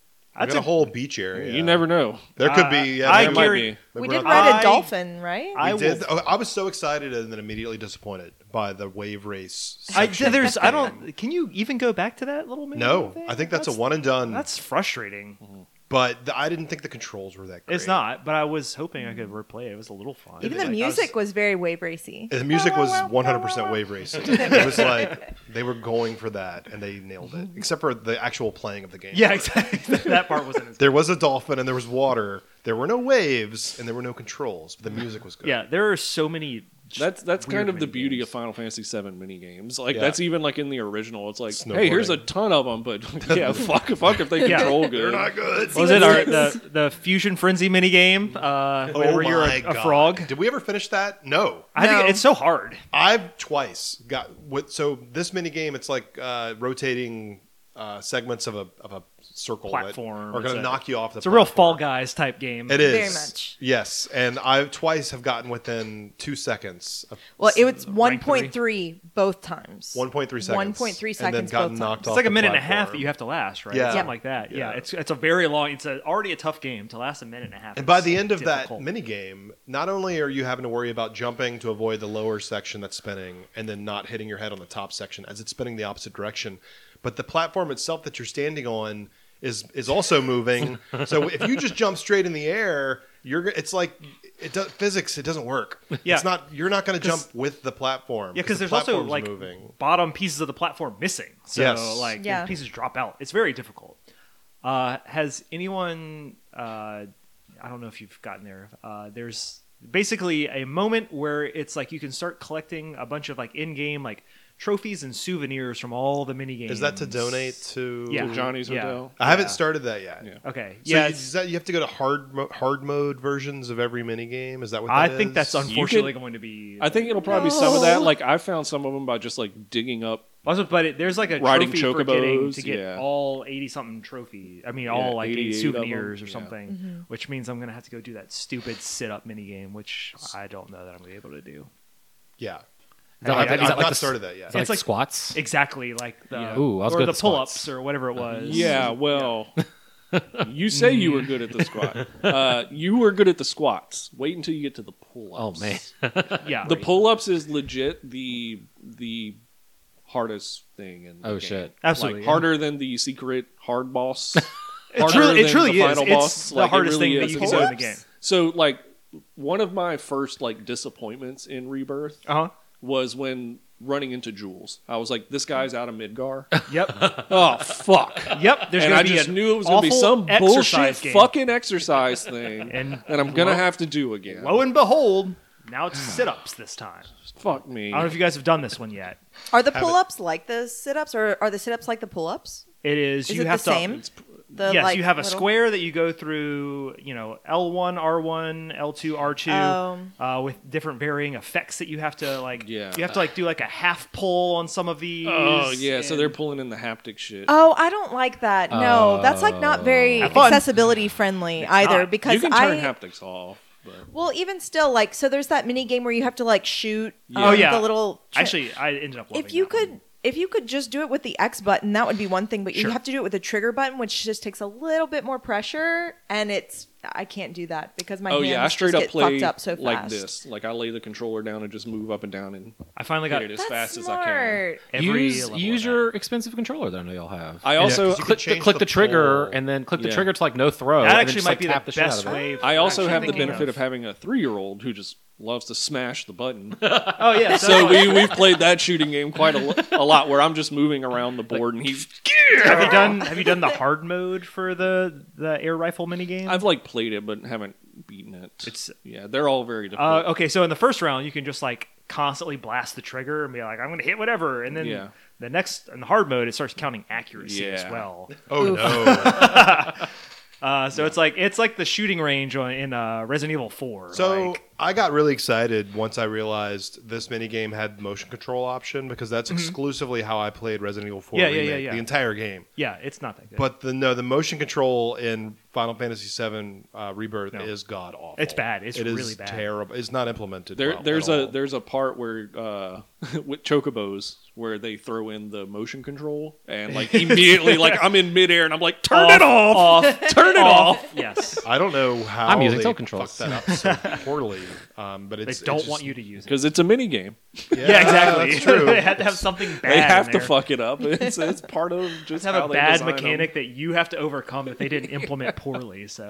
I That's got a a- whole beach area. You never know. There could Uh, be. Yeah, I there might guarantee- be. Maybe we we're did not- ride I- a dolphin, right? I We will- did. Oh, I was so excited and then immediately disappointed by the wave race. I, section. there's I don't. Can you even go back to that little mini? No, thing? I think that's, a one and done. That's frustrating. But the, I didn't think the controls were that great. It's not, but I was hoping I could replay it. It was a little fun. Even Like, the I was- music was very wave racy. And the music was one hundred percent wave racing. It was like they were going for that and they nailed it. Except for the actual playing of the game. Yeah, exactly. That part wasn't as. There was a dolphin and there was water. There were no waves and there were no controls, but the music was good. Yeah, there are so many. That's that's weird kind of the mini beauty games. of Final Fantasy seven mini games. Like Yeah. that's even like in the original. It's like, Snowboarding. hey, here's a ton of them, but yeah, fuck, fuck if they Yeah. control good. They're not good. What was it our, the the Fusion Frenzy mini game? Uh, where you're a, a God. frog. Did we ever finish that? No. I think No. it's so hard. I've twice got what. So this mini game, it's like uh, rotating uh, segments of a of a circle Platform. that are going It's to a- knock you off the. It's a real platform. Fall Guys type game. It is Very much. Yes, and I twice have gotten within two seconds. Of Well, it was Rank one point three both times. one point three seconds. one point three and seconds then gotten both knocked times. It's off like a the minute and a half platform. that you have to last, right? Yeah. Something Yeah. like that. Yeah, Yeah. it's it's a very long. It's a, already a tough game to last a minute and a half. And by is the end of difficult. that mini game, not only are you having to worry about jumping to avoid the lower section that's spinning and then not hitting your head on the top section as it's spinning the opposite direction, but the platform itself that you're standing on is is also moving. So if you just jump straight in the air, you're g- it's like it does, physics. It doesn't work. Yeah. It's not. You're not going to 'Cause- jump with the platform. Yeah, because the there's also platform's like moving. bottom pieces of the platform missing. So Yes. like Yeah. pieces drop out. It's very difficult. Uh, has anyone? Uh, I don't know if you've gotten there. Uh, there's basically a moment where it's like you can start collecting a bunch of like in-game like trophies and souvenirs from all the mini games. Is that to donate to? Yeah. To Johnny's Yeah. Hotel. I haven't Yeah. started that yet. Yeah. Okay. So Yeah. you, it's- is that, you have to go to hard mo- hard mode versions of every mini game. Is that what I that think is? that's You unfortunately can- going to be. I think it'll probably be some of that. No. Like I found some of them by just like digging up. Also, but it, there's like a Riding trophy for getting chocobos, to get yeah. all eighty something trophy. I mean, Yeah, all like eighty eighty-eight of them, souvenirs or yeah. something, which means I'm gonna have to go do that stupid sit up mini game, which I don't know that I'm gonna be able to do. Yeah. Is that I like- haven't- is that I've like not the- started that yet. Is that like, It's like- squats? Exactly, like the Yeah. Ooh, I was or good the at pull-ups squats. or whatever it was. Yeah, well, you say you were good at the squat. Uh, you were good at the squats. Wait until you get to the pull-ups. Oh man. yeah. The pull-ups is legit the the hardest thing in the Oh, game. shit. Absolutely, Like, yeah. harder than the secret hard boss. It Harder truly, it than truly the is. final It's boss. the Like, it hardest really thing that is. you can So- do in the game. So, like, one of my first like disappointments in Rebirth Uh huh. was when running into Jules. I was like, this guy's out of Midgar. Yep. Oh fuck! Yep. There's and gonna I be just an knew it was gonna be awful some bullshit exercise game. fucking exercise thing, And that I'm gonna lo- have to do again. Lo and behold, now it's sit-ups this time. Fuck me. I don't know if you guys have done this one yet. Are the Have it. pull-ups like the sit-ups, or are the sit-ups like the pull-ups? It is. Is you it have the to. same? The, yes, like, you have a little- square that you go through, you know, L one, R one, L two, R two, Oh. uh, with different varying effects that you have to like. Yeah. You have to like do like a half pull on some of these. Oh yeah, so and- they're pulling in the haptic shit. Oh, I don't like that. No, that's like not very Have fun. accessibility friendly either. not. Because you can turn I, haptics off. But well, even still, like, so there's that mini game where you have to like shoot. Yeah. um, Oh, yeah. the little. tri- Actually, I ended up. Loving if you that one. could, if you could just do it with the X button, that would be one thing. But you Sure. have to do it with the trigger button, which just takes a little bit more pressure, and it's I can't do that because my oh hands yeah, I straight just up get play fucked up so like fast. this. Like I lay the controller down and just move up and down and I finally hit got it as That's fast as smart. I can. every use level use of your expensive controller that I know y'all have. I also 'cause you click, can the, change click the the trigger pull. and then click the Yeah. trigger to like no throw. that. and then Actually just, might like, be tap the shit out best of it. way. I also actually have the thinking benefit of having a three-year-old who just loves to smash the button. Oh yeah, So we we've played that shooting game quite a, lo- a lot, where I'm just moving around the board and he's. have you done have you done the hard mode for the the air rifle mini game? I've like played it, but haven't beaten it. It's- yeah, they're all very difficult. Uh, okay, so in the first round, you can just like constantly blast the trigger and be like, "I'm going to hit whatever," and then Yeah. the next in the hard mode, it starts counting accuracy as Yeah. well. Oh no. Uh, so it's like it's like the shooting range on, in uh, Resident Evil four. So like, I got really excited once I realized this minigame had motion control option because that's exclusively how I played Resident Evil four Mm-hmm. Yeah, yeah, Remake, yeah, yeah. the entire game. yeah, it's not that good. But the no, the motion control in Final Fantasy seven uh, Rebirth No. is god awful. It's bad. It's It is really bad. terrible. It's not implemented. There, well there's at a all. there's a part where uh, with chocobos where they throw in the motion control and like immediately like I'm in midair and I'm like turn it off, turn it off. Yes, I don't know how I'm using they tilt controls. fucked that up so poorly, um, but they it's don't it's just- want you to use it. Because it's a mini game. Yeah, Yeah, exactly. That's true. they had to have something bad. They have in to there. fuck it up. It's, it's part of just have how a they bad design 'em. mechanic that you have to overcome that they didn't implement poorly. So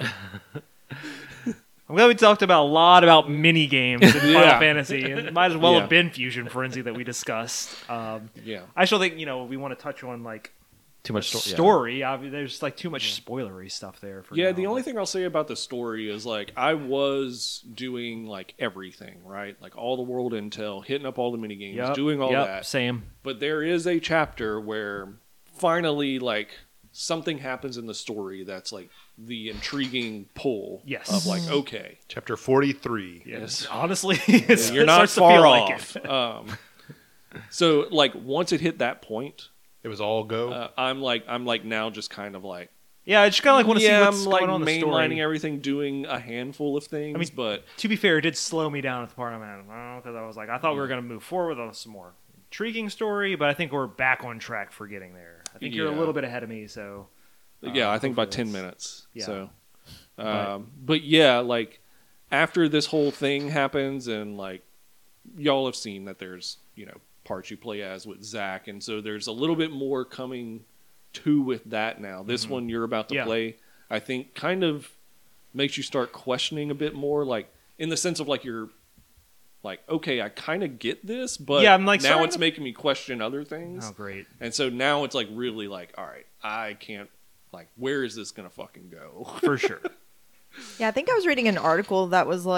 I'm glad we talked about a lot about mini games in Final Yeah. Fantasy, and it might as well Yeah. have been Fusion Frenzy that we discussed. Um, Yeah. I still think you know we want to touch on like Too much sto- yeah. story. I mean, there's like too much spoilery stuff there. For Yeah, now, the only but- thing I'll say about the story is like I was doing like everything, right? Like all the world intel, hitting up all the mini games, Yep, doing all yep, that. Same. But there is a chapter where finally like something happens in the story that's like the intriguing pull Yes. of like okay, Chapter forty-three. Yes. Honestly, it's, you're it not starts to far feel off. Like it. um, so like once it hit that point, It was all go. uh, I'm like I'm like now just kind of like Yeah, I just kind of like want to yeah, see what's I'm like going on in the mainlining story. everything, doing a handful of things. I mean, but To be fair, it did slow me down at the part I'm at because I was like, I thought we were going to move forward with some more intriguing story, but I think we're back on track for getting there. I think you're a Yeah. little bit ahead of me, so yeah, uh, I think by hopefully ten that's- minutes. yeah. So, But- um, but yeah, like after this whole thing happens, and like y'all have seen that there's you know parts you play as with Zach, and so there's a little bit more coming to with that now. This one you're about to Yeah. play, I think, kind of makes you start questioning a bit more, like in the sense of like you're like, okay, I kind of get this, but Yeah, I'm, like, now starting it's to- making me question other things. oh great. And so now it's like really like, all right, I can't, like, where is this gonna fucking go? For sure. Yeah, I think I was reading an article that was like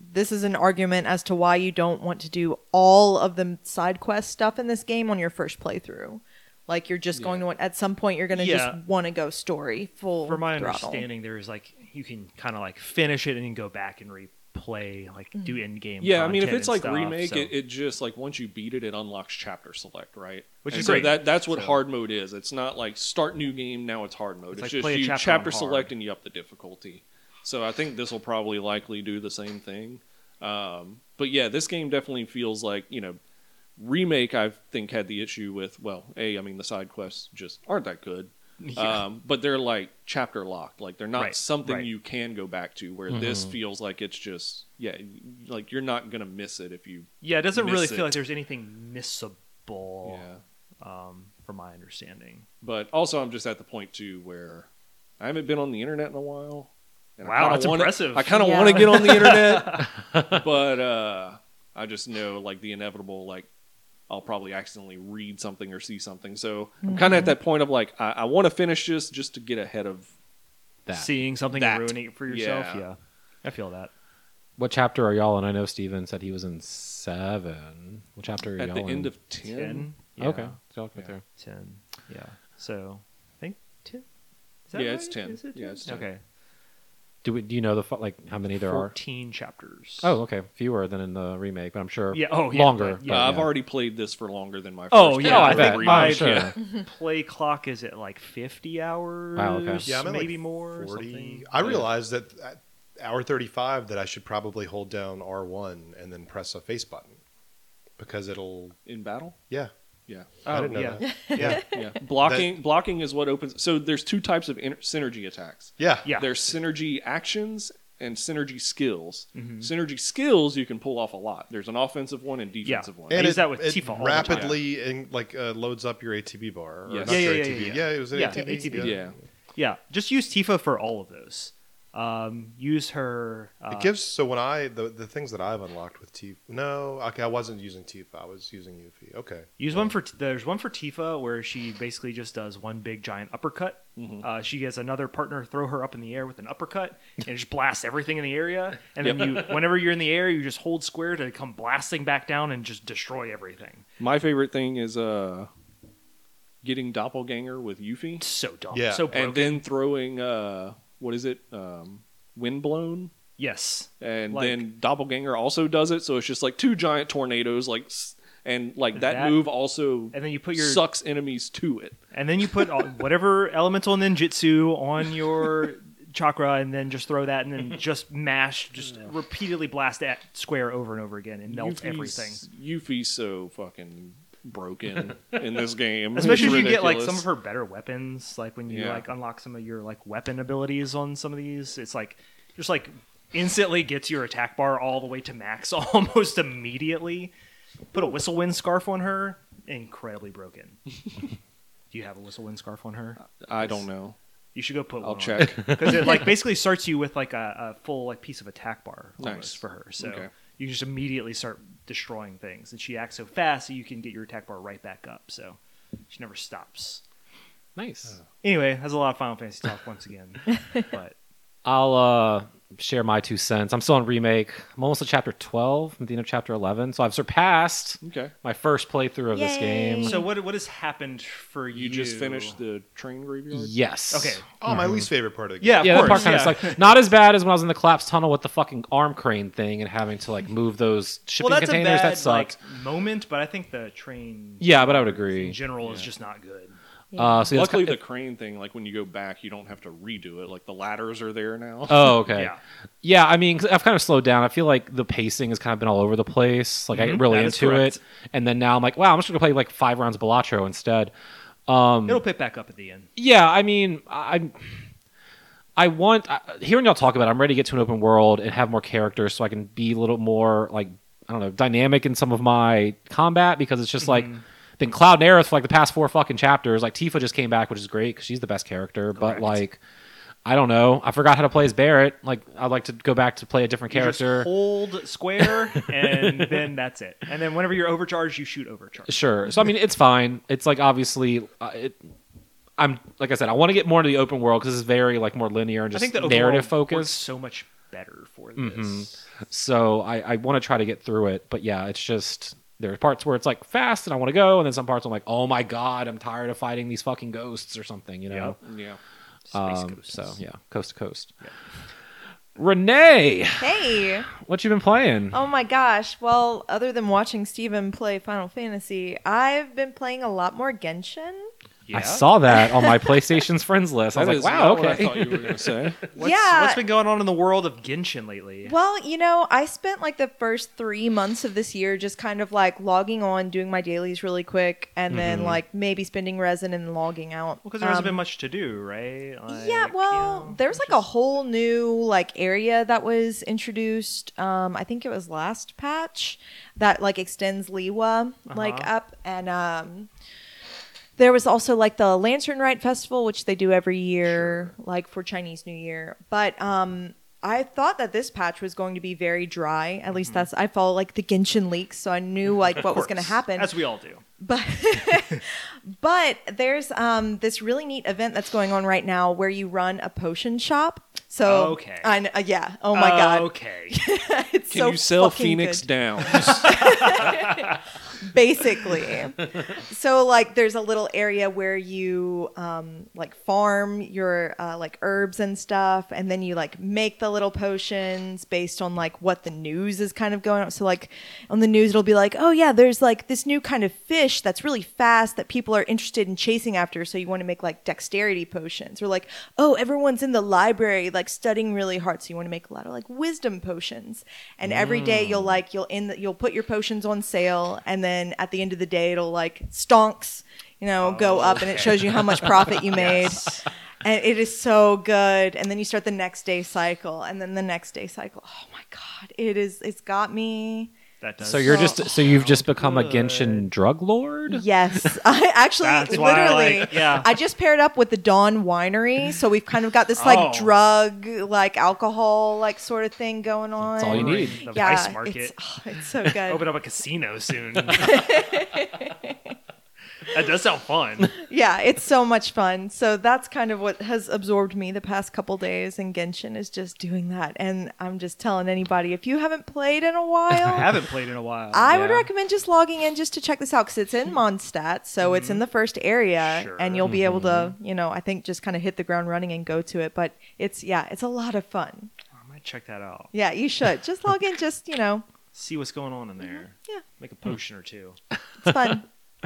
this is an argument as to why you don't want to do all of the side quest stuff in this game on your first playthrough. Like you're just going to want, at some point you're going to Yeah. just want to go story full. From my throttle. understanding, there's like you can kind of like finish it and then go back and replay, like do in game. Yeah, I mean, if content it's and like stuff, remake, so- it, it just like once you beat it, it unlocks chapter select, right? Which And is so great. That that's what So- hard mode is. It's not like start new game, now it's hard mode. It's It's, like just play a you chapter chapter on hard. select and you up the difficulty. So I think this will probably likely do the same thing. Um, but yeah, this game definitely feels like, you know, remake. I think had the issue with well, a I mean the side quests just aren't that good. Yeah. Um, but they're like chapter locked. Like they're not Right, something right. you can go back to. Where this feels like it's just yeah, like you're not gonna miss it if you yeah, it doesn't really miss feel it. like there's anything missable. yeah. Um, from my understanding. But also, I'm just at the point too where I haven't been on the internet in a while. And I Wow, kinda that's wanna, impressive. I kind of Yeah. want to get on the internet, but uh, I just know like the inevitable. Like I'll probably accidentally read something or see something. So I'm kind of at that point of like I, I want to finish this just to get ahead of. That. Seeing something That. and ruining it for yourself. Yeah. Yeah, I feel that. What chapter are y'all in? I know Steven said he was in seven. What chapter are At y'all the in? end of ten, Ten. Okay, Yeah. so y'all go Yeah. through. Ten. Yeah. So I think ten. Is Yeah, right? it's ten. Is it Yeah, it's ten. Okay. Do we, do you know the fu- like how many there are? Fourteen chapters. Oh, okay, fewer than in the remake, but I'm sure. Yeah. Oh, yeah. longer. but- Yeah, Uh, I've yeah. already played this for longer than my. First Oh game. yeah. Oh, I I bet. think Oh, my sure. yeah, play clock is at like fifty hours. Wow, okay. Yeah, I'm at maybe like more. or forty. something. I realized that at hour thirty-five that I should probably hold down R one and then press a face button because it'll. in battle. Yeah, Yeah. I Oh, didn't know yeah. that. Yeah, Yeah, blocking blocking is what opens. So there's two types of inter- synergy attacks. yeah, Yeah. There's synergy actions and synergy skills. Mhm. Synergy skills you can pull off a lot. There's an offensive one and defensive one. I And use it, that with it Tifa all the rapidly in, like uh, loads up your A T B bar. Or Yes. not Yeah, your yeah, A T B. yeah, Yeah, yeah. it was an Yeah, A T B. A T B. Yeah. Yeah. Just use Tifa for all of those. Um, use her. Uh, It gives so when I the the things that I've unlocked with Tifa. No, okay, I wasn't using Tifa. I was using Yuffie. Okay, Use one for there's one for Tifa where she basically just does one big giant uppercut. Mhm. Uh, she gets another partner throw her up in the air with an uppercut and it just blasts everything in the area. And then you, whenever you're in the air, you just hold square to come blasting back down and just destroy everything. My favorite thing is uh, getting doppelganger with Yuffie, It's so dumb. Yeah. So broken. and then throwing uh, what is it, um, windblown, yes. and Like- then doppelganger also does it. So it's just like two giant tornadoes, like, s- and like that, That- move also And then you put your sucks enemies to it. and then you put all- whatever elemental ninjutsu on your chakra and then just throw that and then just mash, just repeatedly blast that square over and over again and melt everything. Yuffie's so fucking broken in this game, Especially It's if you get like ridiculous. some of her better weapons, like when you Yeah. like unlock some of your like weapon abilities on some of these, it's like just like instantly gets your attack bar all the way to max almost immediately. Put a whistle wind scarf on her, incredibly broken. Do you have a whistle wind scarf on her? I don't know. You should go put I'll one check. because it like basically starts you with like a, a full like piece of attack bar almost Nice. for her. So Okay. you just immediately start destroying things, and she acts so fast that you can get your attack bar right back up. So she never stops. Nice. Anyway, has a lot of Final Fantasy talk once again, but I'll uh, share my two cents. I'm still on remake. I'm almost at chapter twelve. I'm at the end of chapter eleven, so I've surpassed Okay. my first playthrough of this Yay. game. so what what has happened for you? You just finished the train graveyard? Yes. Okay. oh, my least favorite part of the game. Yeah, of Yeah, that part course, kind of yeah. sucked. Not as bad as when I was in the collapsed tunnel with the fucking arm crane thing and having to like move those shipping Well, that's containers. a bad that sucked. like moment, but I think the train Yeah, but I would agree. in general is just not good. Uh, so yeah, it's Luckily, ki- the crane thing, like when you go back, you don't have to redo it. Like the ladders are there now. Oh, okay. Yeah. Yeah, I mean, 'cause I've kind of slowed down. I feel like the pacing has kind of been all over the place. Like I Mhm, get really that is into correct. it, and then now I'm like, wow, I'm just gonna play like five rounds of Balatro instead. Um, It'll pick back up at the end. yeah, I mean, I, I want I, hearing y'all talk about it, I'm ready to get to an open world and have more characters, so I can be a little more like I don't know, dynamic in some of my combat because it's just like. Been Cloud and Aerith for like the past four fucking chapters. Like Tifa just came back, which is great because she's the best character. But Correct. like, I don't know. I forgot how to play as Barrett. Like, I'd like to go back to play a different You just character. hold square, and then that's it. And then whenever you're overcharged, you shoot overcharged. Sure. So I mean, it's fine. It's like obviously, uh, it. I'm like I said, I want to get more into the open world because it's very like more linear and I just think the narrative overall works focused. so much better for this. Mhm. So I, I want to try to get through it. But yeah, it's just there are parts where it's like fast and I want to go, and then some parts I'm like, oh my god, I'm tired of fighting these fucking ghosts or something, you know? Yeah. Space Um, ghosts. so yeah, coast to coast. Renee, Hey. what you been playing? Oh my gosh. Well, other than watching Steven play Final Fantasy, I've been playing a lot more Genshin. I saw that on my PlayStation's friends list. I That was is like, wow, not what I okay. thought you were going to say. What's, Yeah. what's been going on in the world of Genshin lately? Well, you know, I spent like the first three months of this year just kind of like logging on, doing my dailies really quick, and then like maybe spending resin and logging out. Because there hasn't Um, been much to do, right? Like, yeah, well, you know, there's like a whole new like area that was introduced. Um, I think it was last patch that like extends Liwa like Uh-huh. up, and um, there was also like the Lantern Rite Festival, which they do every year, like for Chinese New Year. But um, I thought that this patch was going to be very dry. At least that's I follow like the Genshin leaks, so I knew like what was going to course, happen. as we all do. But but there's um this really neat event that's going on right now where you run a potion shop. So Okay. I kn- uh, yeah. Oh my god. Okay. It's Can so you sell fucking Phoenix good. Downs? Basically. So like there's a little area where you um like farm your uh, like herbs and stuff, and then you like make the little potions based on like what the news is kind of going on. So like on the news it'll be like, oh yeah, there's like this new kind of fish that's really fast that people are interested in chasing after, so you want to make like dexterity potions. Or like, oh, everyone's in the library like studying really hard, so you want to make a lot of like wisdom potions. And every day you'll like you'll in the, you'll put your potions on sale, and then at the end of the day it'll like stonks, you know, go up, and it shows you how much profit you made. And it is so good. And then you start the next day cycle, and then the next day cycle. Oh my god, it is it's got me. That does. So you're So- just so you've just become a good. Genshin drug lord? Yes, I actually That's why I literally. like- yeah. I just paired up with the Dawn Winery, so we've kind of got this like Oh. drug, like alcohol, like sort of thing going on. That's all you need. The Yeah, Vice Market. it's, oh, it's so good. Open up a casino soon. That does sound fun. Yeah, it's so much fun. So that's kind of what has absorbed me the past couple days, and Genshin is just doing that. And I'm just telling anybody, if you haven't played in a I while, haven't played in a while. I would Yeah. recommend just logging in just to check this out, because it's in Mondstadt, so it's in the first area, Sure. and you'll be able to, you know, I think just kind of hit the ground running and go to it. But it's yeah, it's a lot of fun. I might check that out. Yeah, you should just log in, just you know, See what's going on in there. Mm-hmm. yeah, Make a potion or two. it's fun.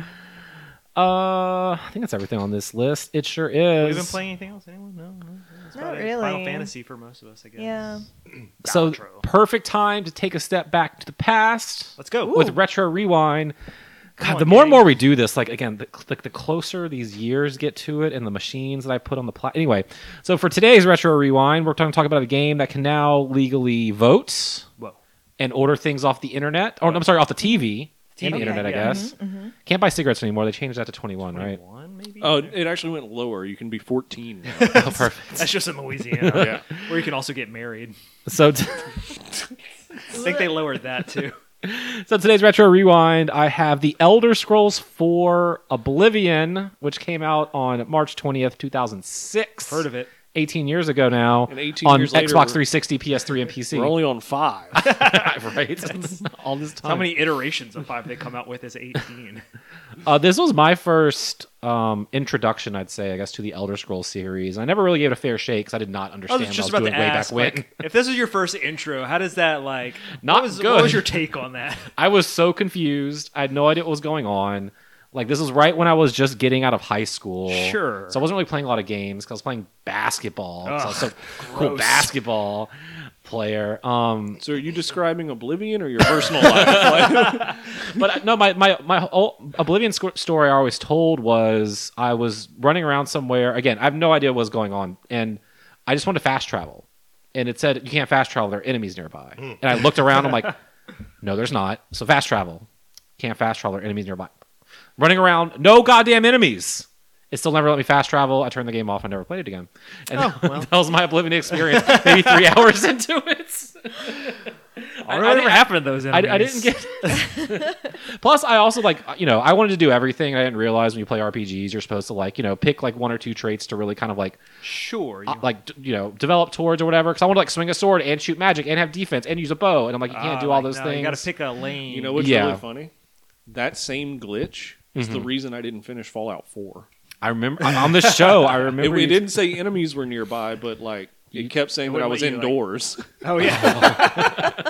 Uh, I think that's everything on this list. It sure is. Have you been playing anything else? Anyone? No, no. That's Not about it. really. Final Fantasy for most of us, I guess. Yeah. So Outro. perfect time to take a step back to the past Let's go. with retro rewind. God, on, the more and gang. more we do this, like again, the, like the closer these years get to it, and the machines that I put on the plat. Anyway, so for today's retro rewind, we're going to talk about a game that can now legally vote Whoa. and order things off the internet. Or I'm sorry, off the T V. And the Okay, internet, I yeah. guess. Can't buy cigarettes anymore. They changed that to twenty-one, right? One, maybe? Oh, it actually went lower. You can be fourteen now. Oh, perfect. That's just in Louisiana. Yeah. Where you can also get married. So, t- I think they lowered that too. so today's retro rewind, I have the Elder Scrolls four Oblivion, which came out on March twentieth, two thousand six. Heard of it. eighteen years ago now. And eighteen on years later, Xbox we're- three sixty, P S three, and P C. We're only on five. right? All this time. How many iterations of five they come out with is eighteen? Uh, this was my first um, introduction, I'd say, I guess, to the Elder Scrolls series. I never really gave it a fair shake because I did not I understand was what just I was about doing to way ask, back when. like, if this is your first intro, how does that like? Not what was, good. What was your take on that? I was so confused. I had no idea what was going on. Like, this was right when I was just getting out of high school. Sure. So I wasn't really playing a lot of games because I was playing basketball. 'cause I was so Ugh, cool gross. basketball player. Um, So are you describing Oblivion or your personal life? Like, but I- no, my my my whole Oblivion sc- story I always told was I was running around somewhere. Again, I have no idea what was going on, and I just wanted to fast travel. And it said you can't fast travel; there are enemies nearby. And I looked around. I'm like, no, there's not. So fast travel, can't fast travel. There are enemies nearby. Running around, no goddamn enemies. It still never let me fast travel. I turned the game off. I never played it again. And Oh, well. that was my Oblivion experience. Maybe three hours into it. I don't know whatever happened to those I, enemies. I didn't get. Plus, I also like you know I wanted to do everything. I didn't realize when you play R P Gs, you're supposed to like you know pick like one or two traits to really kind of like Sure. uh, you- like d- you know develop towards or whatever. Because I want to like swing a sword and shoot magic and have defense and use a bow, and I'm like you can't Ah, do all like, those no, things. You got to pick a lane. You know what's Yeah. really funny? That same glitch is Mm-hmm. the reason I didn't finish Fallout four. I remember on this show. I It, remember it you- didn't say enemies were nearby, but like it kept saying it that I wouldn't was let you, like- indoors. Oh yeah.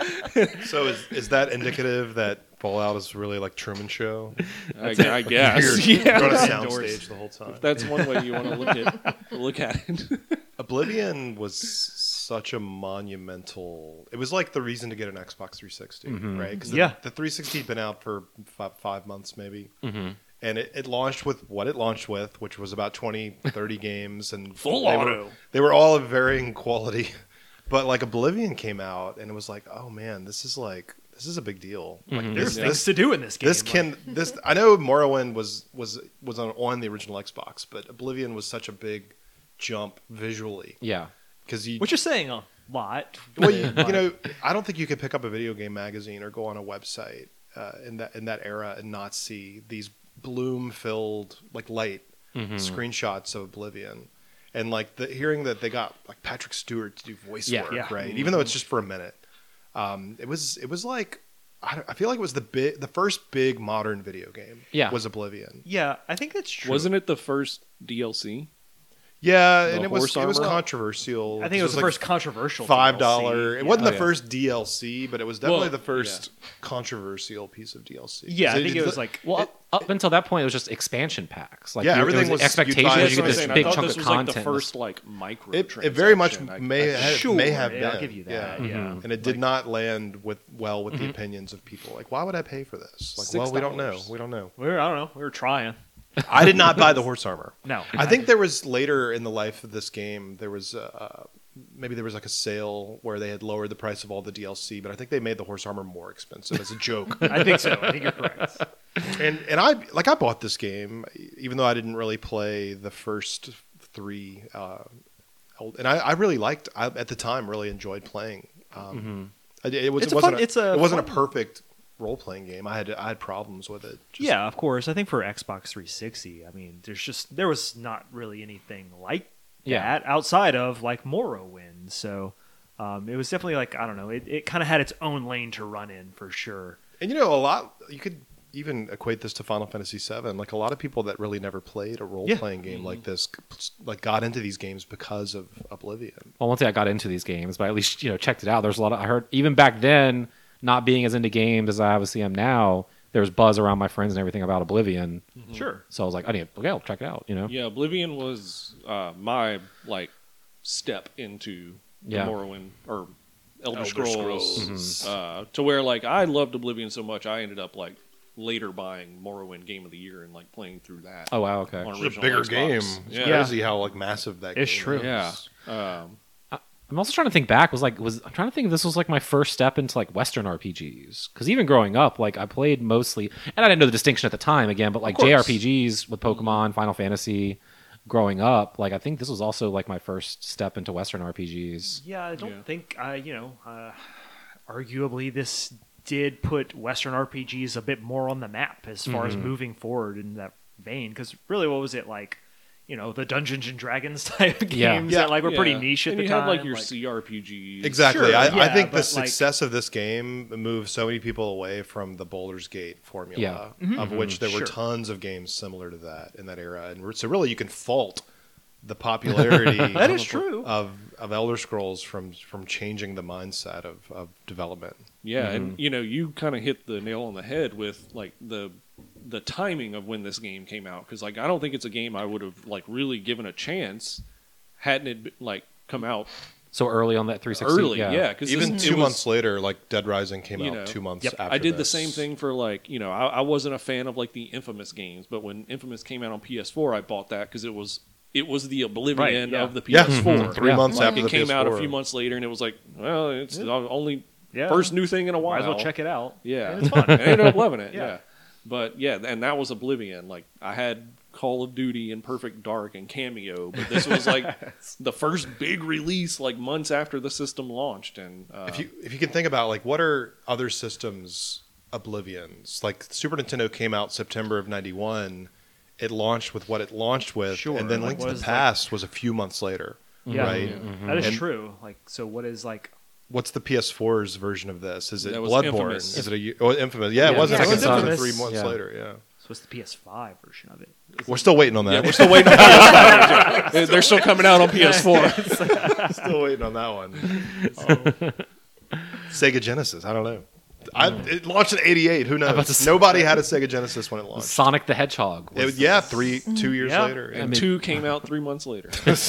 So is is that indicative that Fallout is really like Truman Show? I, I guess. You're Yeah. on a Indoors. soundstage the whole time. That's one way you want to look at look at it. Oblivion was such a monumental. It was like the reason to get an Xbox three sixty, right? Because the, Yeah. the three sixty had been out for five, five months maybe, Mm-hmm. and it, it launched with what it launched with, which was about twenty, thirty games, and Full they auto. Were, they were all of varying quality, but like Oblivion came out, and it was like, oh man, this is like this is a big deal. Like Mhm. There's this, things this to do in this game. this can this I know Morrowind was was was on, on the original Xbox, but Oblivion was such a big jump visually yeah. because you Which you're saying a lot. well, you, you know, I don't think you could pick up a video game magazine or go on a website uh, in that in that era and not see these bloom-filled, like light Mhm. screenshots of Oblivion, and like the hearing that they got like Patrick Stewart to do voice Yeah. work, Yeah. right? Even though it's just for a minute, um, it was it was like I, don't- I feel like it was the big the first big modern video game. Yeah. was Oblivion. Yeah, I think that's true. Wasn't it the first D L C? Yeah, The and it was horse it was armor? controversial. I think it was the like first controversial five D L C. dollar. It Yeah. wasn't Oh, the yeah. first D L C, but it was definitely Well, the first controversial piece of D L C. Yeah, I 'Cause think it was like Well, up, up until that point, it was just expansion packs. Like Yeah, you- everything it was- was you'd expectations. buy- You That's get what I'm this saying. I big thought chunk this of was like content. the first like micro. It, it very much transaction. I- may I- have, Sure, may have yeah, been. I'll give you that, Yeah. yeah. And it did not land with well with the opinions of people. Like, why would I pay for this? Like, well, we don't know. six dollars. We don't know. we were, I don't know. We were trying. I did not buy the horse armor. No, I think there was later in the life of this game, there was uh, maybe there was like a sale where they had lowered the price of all the D L C, but I think they made the horse armor more expensive as a joke. I think so. I think you're correct. and and I like I bought this game even though I didn't really play the first three, uh, and I, I really liked. I, at the time, really enjoyed playing. Um, it, it was. It's it a wasn't. fun- a, it's a it wasn't a fun- perfect role playing game. I had I had problems with it. Just- Yeah, of course. I think for Xbox three sixty, I mean, there's just there was not really anything like Yeah. that outside of like Morrowind. So um, it was definitely like I don't know. It, it kind of had its own lane to run in for sure. And you know, a lot you could even equate this to Final Fantasy seven. Like a lot of people that really never played a role playing game like this, like got into these games because of Oblivion. Well, once I got into these games, but at least you know checked it out. There's a lot of I heard even back then, not being as into games as I obviously am now. There was buzz around my friends and everything about Oblivion. Sure. So I was like, I need okay, I'll check it out. You know. Yeah, Oblivion was uh, my like step into the Yeah. Morrowind or Elder, Elder Scrolls, Scrolls. Uh, to where like I loved Oblivion so much I ended up like later buying Morrowind Game of the Year and like playing through that. Oh wow, okay. on It's a original bigger Xbox. game. It's Yeah. crazy how like massive that It's game true. is. Yeah. Um, I'm also trying to think back. Was like was I'm trying to think if this was like my first step into like Western R P Gs. Because even growing up, like I played mostly, and I didn't know the distinction at the time again, but like course. J R P Gs with Pokemon, Final Fantasy. Growing up, like I think this was also like my first step into Western R P Gs. Yeah, I don't Yeah. think uh, you know. Uh, arguably, this did put Western R P Gs a bit more on the map as far as moving forward in that vein. Because really, what was it like? You know, the Dungeons and Dragons type games Yeah. that Yeah. like were pretty yeah. niche at and the you time. had like your like- C R P Gs. Exactly. Sure, I, I yeah, think the but, like- success of this game moved so many people away from the Baldur's Gate formula, of which there were Sure. tons of games similar to that in that era. And so really you can fault the popularity That is true. of, of Elder Scrolls from from changing the mindset of, of development. Yeah, and you know, you kind of hit the nail on the head with like the the timing of when this game came out because like I don't think it's a game I would have like really given a chance hadn't it been, like come out So early on that three sixty. early. Yeah, because Even two months later, like Dead Rising came you out know, two months yep. after I did the this. same thing for like you know I, I wasn't a fan of like the Infamous games, but when Infamous came out on P S four, I bought that because it was it was the Oblivion Right, yeah. of the Yeah, P S four. mhm. three Yeah. months Like, after it the came P S out a four. few months later, and it was like, well, it's the only Yeah. first new thing in a while. Might as well check it out. Yeah, And it's fun. I ended up loving it. Yeah. Yeah. But yeah, and that was Oblivion. Like I had Call of Duty and Perfect Dark and Cameo, but this was like the first big release like months after the system launched. And uh, If you if you can think about like what are other systems Oblivions? Like Super Nintendo came out September of ninety-one. It launched with what it launched with, Sure, and then like, Link to what the is, like- Past was a few months later. Yeah, Right. yeah. That is And- true. Like, so what is like? What's the P S four's version of this? Is it That was Bloodborne? Infamous. Is it a oh, Infamous? Yeah, it Yeah, was yeah, Second it was Son Infamous. three months Yeah. later. Yeah, So what's the P S five version of it? we're still waiting on yeah, that. we're still waiting on P S five. They're still coming out on P S four. still waiting on that one. Sega Genesis. I don't know. I, it launched in eighty-eight. Who about to knows? say- Nobody had a Sega Genesis when it launched. Sonic the Hedgehog. It, was- yeah, three, two years Yeah. later. And mean- two came out three months later.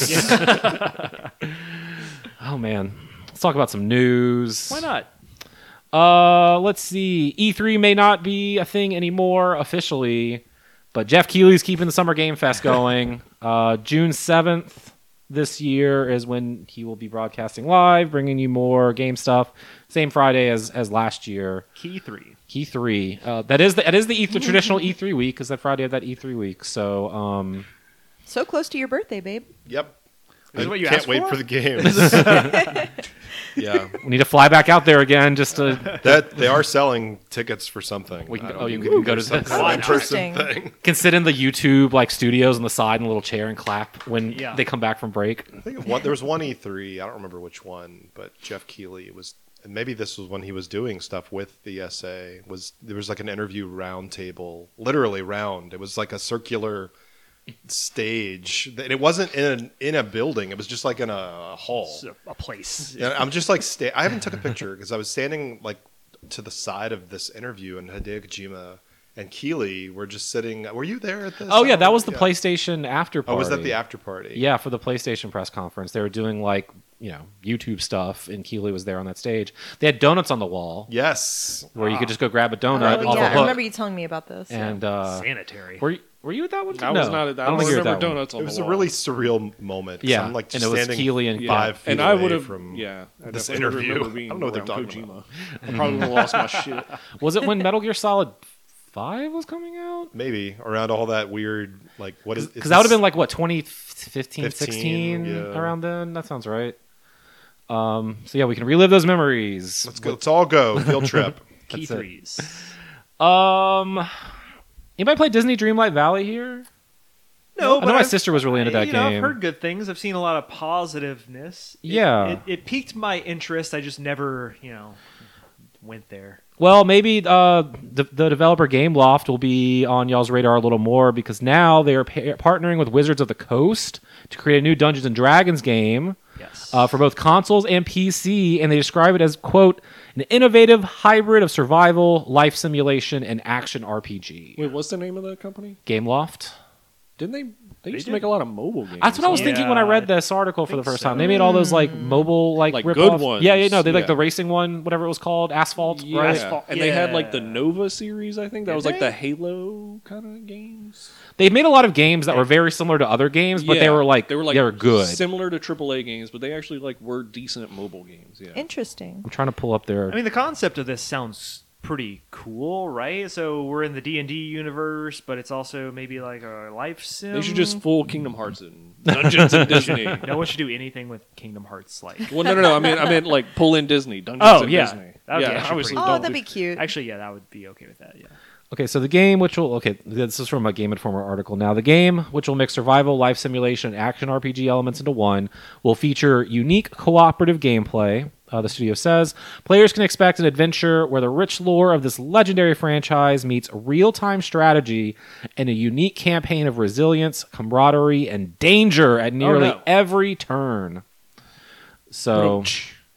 Oh man, let's talk about some news. Why not? Uh, let's see. E three may not be a thing anymore officially, but Jeff Keighley's keeping the Summer Game Fest going. uh, June seventh this year is when he will be broadcasting live, bringing you more game stuff. Same Friday as as last year. Key three. E three. Uh, that is the that is the, E three, the traditional E three week because that Friday of that E three week. So um, So close to your birthday, babe. Yep. Is it I what you can't asked wait for? for the games. yeah, we need to fly back out there again just to. that they are selling tickets for something. We can I go- don't oh, you know. can go to Some this. kind of Oh, in-person interesting. thing. Can sit in the YouTube like studios on the side in a little chair and clap when Yeah. they come back from break. I think of one, there was one E three. I don't remember which one, but Jeff Keighley was. And maybe this was when he was doing stuff with the S A. Was there was like an interview round table, literally round. It was like a circular stage, and it wasn't in a, in a building. It was just like in a hall. It's a, a place. And I'm just like sta- I haven't took a picture because I was standing like to the side of this interview, and Hideo Kojima and Keighley were just sitting. Were you there at this? Oh yeah, I that don't- was the yeah. PlayStation after party. Oh, was that the after party? Yeah, for the PlayStation press conference, they were doing like you know YouTube stuff, and Keighley was there on that stage. They had donuts on the wall Yes. where you could just go grab a donut Oh, off yeah, a I hook. remember you telling me about this. and uh, Sanitary. were you, were you at that one? I no, was not at that. I don't, think you were at remember that one. donuts on It the was a wall. really surreal moment. 'cause Yeah, I'm like and just it was standing Keighley and- five feet and I away would have, from yeah, I this definitely interview. remember being I don't know what they're around talking Kojima. I probably would have lost my shit. Was it when Metal Gear Solid Five was coming out? maybe around all that weird like what is Because that would have been like what twenty fifteen, fifteen, sixteen yeah. around then. That sounds right. Um, so yeah, we can relive those memories. let's go. Let's all go field trip. Key That's it. threes. Um, anybody play Disney Dreamlight Valley here? No, I but know my I've- sister was really into that you know, game. I've heard good things. I've seen a lot of positiveness. It- Yeah. it, it piqued my interest. I just never, you know, went there. Well, maybe uh, the, the developer Gameloft will be on y'all's radar a little more because now they are pa- partnering with Wizards of the Coast to create a new Dungeons and Dragons game Yes. uh, for both consoles and P C, and they describe it as, quote, an innovative hybrid of survival, life simulation, and action R P G. Wait, what's the name of the company? Gameloft? Didn't they? They used did. to make a lot of mobile games. That's what I was Yeah, thinking when I read I this article for the think first so. time. They made all those like mobile like, Like rip-offs. good ones, Yeah, yeah, no, they like yeah. the racing one, whatever it was called, Asphalt, Yeah, right? Asphalt, and they had like the yeah. Nova series. I think that Did was like they? the Halo kind of games. They've made a lot of games that were very similar to other games, but they Yeah, were like they were like they were good. similar to triple A games, but they actually like were decent mobile games. Yeah, Interesting. I'm trying to pull up their. I mean, the concept of this sounds pretty cool, right? So we're in the D and D universe, but it's also maybe like a life sim. they should just full Kingdom Hearts and Dungeons and Disney. No one should do anything with Kingdom Hearts like. Well, no, no, no. I mean, I meant like pull in Disney. Dungeons Oh, and yeah. Disney. That would be yeah, actually obviously. pretty Oh, don't that'd do- be cute. Actually, yeah, that would be okay with that. Yeah. Okay, so the game, which will okay, this is from a Game Informer article. Now, the game, which will mix survival, life simulation, and action R P G elements into one, will feature unique cooperative gameplay. Uh, the studio says players can expect an adventure where the rich lore of this legendary franchise meets real-time strategy and a unique campaign of resilience, camaraderie, and danger at nearly no. every turn. So,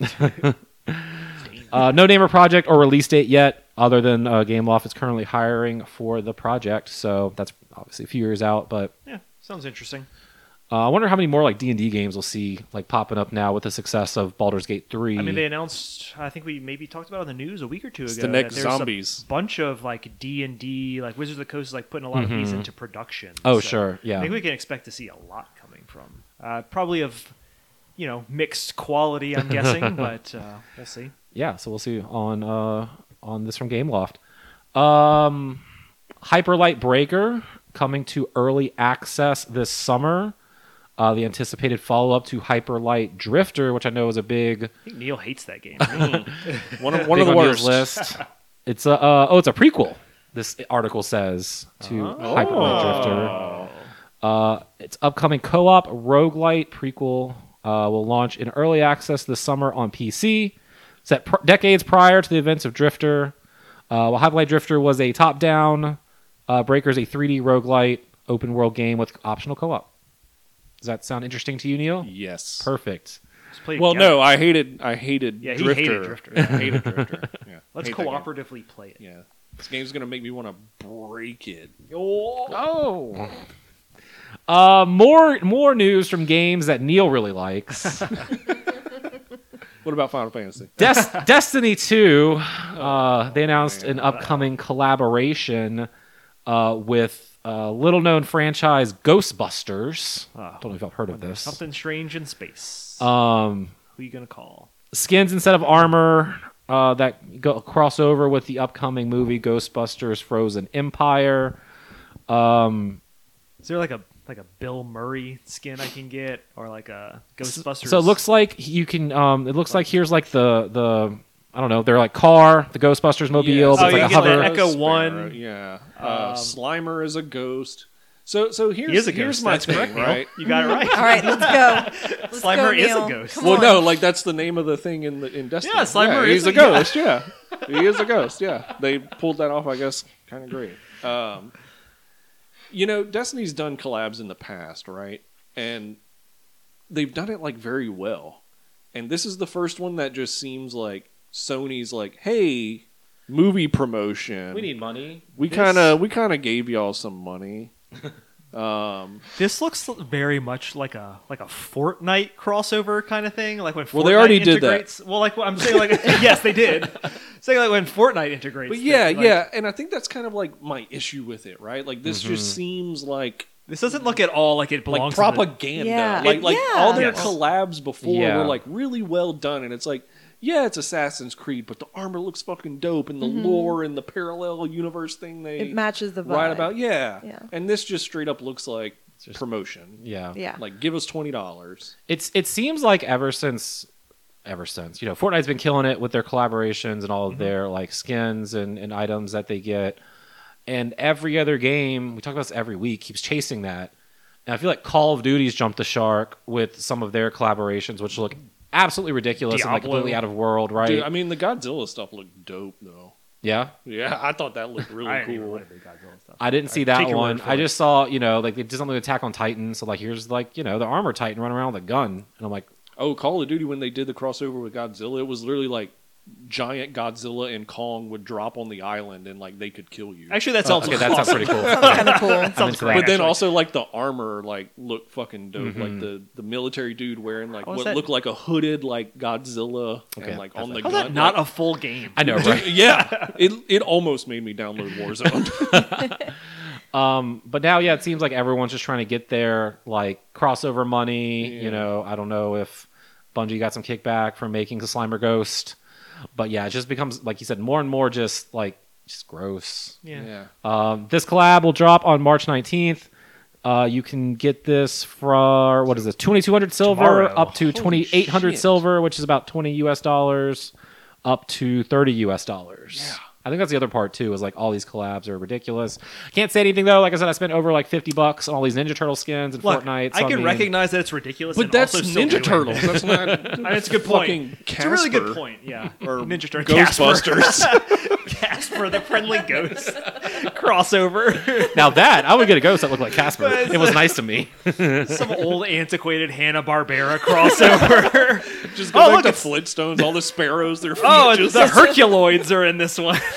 uh, no name or project or release date yet, other than uh, Gameloft is currently hiring for the project. So that's obviously a few years out, but Yeah, sounds interesting. uh, I wonder how many more like D and D games we'll see like popping up now with the success of Baldur's Gate three. I mean, they announced. I think we maybe talked about it on the news a week or two It's ago. the next that there's Zombies. A bunch of like D and D, like Wizards of the Coast, is like putting a lot of these into production. Oh, So sure, yeah. I think we can expect to see a lot coming from. Uh, probably of, you know, mixed quality. I'm guessing, but uh, we'll see. yeah, so we'll see on uh, on this from Gameloft. Um, Hyperlight Breaker coming to early access this summer. Uh, the anticipated follow-up to Hyperlight Drifter, which I know is a big, I think Neil hates that game. One of one big of the on Neil's worst. list. It's a uh, oh, it's a prequel. This article says to Hyperlight Drifter. Uh, its upcoming co-op roguelite prequel uh, will launch in early access this summer on P C. Set pr- decades prior to the events of Drifter. Uh, while Hyperlight Drifter was a top-down, uh, Breaker's a three D roguelite open world game with optional co-op. Does that sound interesting to you, Neil? Yes. Perfect. Let's play Well, together. no, I hated I hated Yeah, he Drifter. hated Drifter. I hated Drifter. Yeah. Let's Hate that game. cooperatively play it. Yeah. This game's gonna make me want to break it. Oh. Uh, more more news from games that Neil really likes. What about Final Fantasy? Des- Destiny two, uh, they announced an upcoming collaboration uh, with uh, little-known franchise Ghostbusters. Ah, Don't know if I've heard of this. Something strange in space. Um, Who you gonna call? skins instead of armor uh, that go cross over with the upcoming movie Ghostbusters: Frozen Empire. Um, Is there like a like a Bill Murray skin I can get, or like a Ghostbusters? so it looks like you can. Um, it looks like here's like the the I don't know. They're like car, the Ghostbusters mobile. Yes. but Oh, it's you like a get the hover. Echo Sparrow, One. Yeah. Uh, Um, Slimer is a ghost. So so here's He is a here's ghost. my That's thing, correct, Neil. right? You got it right. All right, let's go. Let's Slimer go, is a Neil. ghost. Come Well, on. no, like that's the name of the thing in the in Destiny. Yeah, Slimer he's is a a- ghost. Yeah, he is a ghost. Yeah, they pulled that off. I guess kind of great. Um, you know, Destiny's done collabs in the past, right? And they've done it like very well. And this is the first one that just seems like Sony's like, hey, movie promotion. We need money. We This- kind of we kind of gave y'all some money. um, This looks very much like a like a Fortnite crossover kind of thing. Like when Fortnite Well, they already did that. integrates, Well, like I'm saying, like yes, they did. Saying like when Fortnite integrates. but yeah, things, like, yeah, and I think that's kind of like my issue with it, right? Like this just seems like This doesn't look at all like it like belongs. to the- propaganda. Yeah. Like like Yeah. all their Yes. collabs before Yeah. were like really well done, and it's like, yeah, it's Assassin's Creed, but the armor looks fucking dope, and the lore and the parallel universe thing they It matches the vibe. write about, yeah. Yeah. And this just straight up looks like just- promotion. Yeah. Yeah. Like give us twenty dollars. It's it seems like ever since ever since, you know, Fortnite's been killing it with their collaborations and all of their like skins and, and items that they get. And every other game, we talk about this every week, keeps chasing that. And I feel like Call of Duty's jumped the shark with some of their collaborations, which look absolutely ridiculous and like Diablo. completely out of world, right? Dude, I mean the Godzilla stuff looked dope though. yeah. Yeah, I thought that looked really I didn't even cool. like the Godzilla stuff. I didn't see I that take your one. word for I it. just saw, you know, like they did something with Attack on Titan. So like here's like, you know, the armor Titan running around with a gun. And I'm like, Oh, Call of Duty, when they did the crossover with Godzilla, it was literally like giant Godzilla and Kong would drop on the island and like they could kill you. Actually, that oh, sounds okay, that sounds pretty cool. Sounds kind of cool. I'm sounds into great. that. but then actually. also like the armor like looked fucking dope. Mhm. Like the, the military dude wearing like How is what that- looked like a hooded like Godzilla Okay, and like that's on the like- how's gun. that not like- a full game? I know, right? yeah, it it almost made me download Warzone. Um, but now, yeah, it seems like everyone's just trying to get their like crossover money. Yeah. You know, I don't know if Bungie got some kickback from making the Slimer Ghost, but yeah, it just becomes like you said, more and more just like just gross. Yeah. Um, this collab will drop on March nineteenth. Uh, you can get this for what is this? twenty-two hundred silver Tomorrow. up to Holy twenty-eight hundred shit. silver, which is about twenty U S dollars, up to thirty U S dollars. Yeah. I think that's the other part too. Is like all these collabs are ridiculous. Can't say anything though. Like I said, I spent over like fifty bucks on all these Ninja Turtle skins and Look, Fortnite. so I can mean, recognize that it's ridiculous, But and that's also still do Ninja it. Turtles. That's not. I mean, it's a good point. Fucking It's a really good Casper. point. Yeah. Or Ninja Turtle Ghostbusters. Casper. Casper, the friendly ghost crossover. Now that I would get a ghost that looked like Casper. It was nice to me. Some old antiquated Hanna Barbera crossover. Just go Oh, back look, to it's- Flintstones. All the sparrows, their feet oh, just the Herculoids are in this one.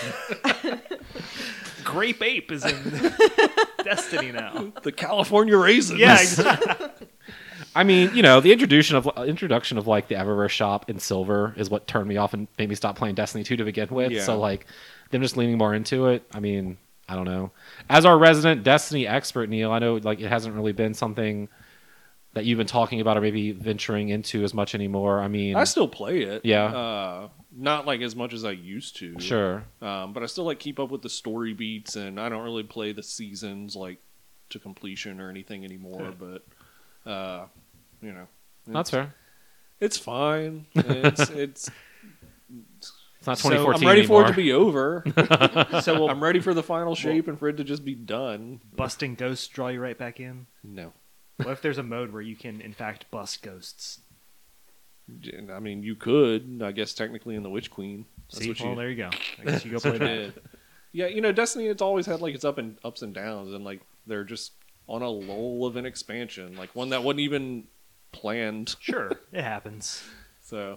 Grape Ape is in Destiny now. the California raisins. Yeah, exactly. I mean, you know, the introduction of introduction of like the Eververse shop in silver is what turned me off and made me stop playing Destiny two to begin with. Yeah. So like them just leaning more into it. I mean, I don't know. As our resident Destiny expert, Neil, I know like it hasn't really been something that you've been talking about or maybe venturing into as much anymore? I mean, I still play it. Yeah. Uh, not like as much as I used to. sure. Um, but I still like keep up with the story beats, and I don't really play the seasons like to completion or anything anymore. But uh, you know, That's it's, fair. it's fine. It's it's. It's not So twenty fourteen I'm ready anymore. for it to be over. So we'll I'm ready for the final shape and for it to just be done. busting ghosts draw you right back in. No. What if there's a mode where you can, in fact, bust ghosts? I mean, you could, I guess, technically in the Witch Queen. That's See, what well, you there you go. I guess you go that's play what you that. did. Yeah, you know, Destiny, it's always had like its up and ups and downs, and like they're just on a lull of an expansion, like one that wasn't even planned. Sure, it happens. So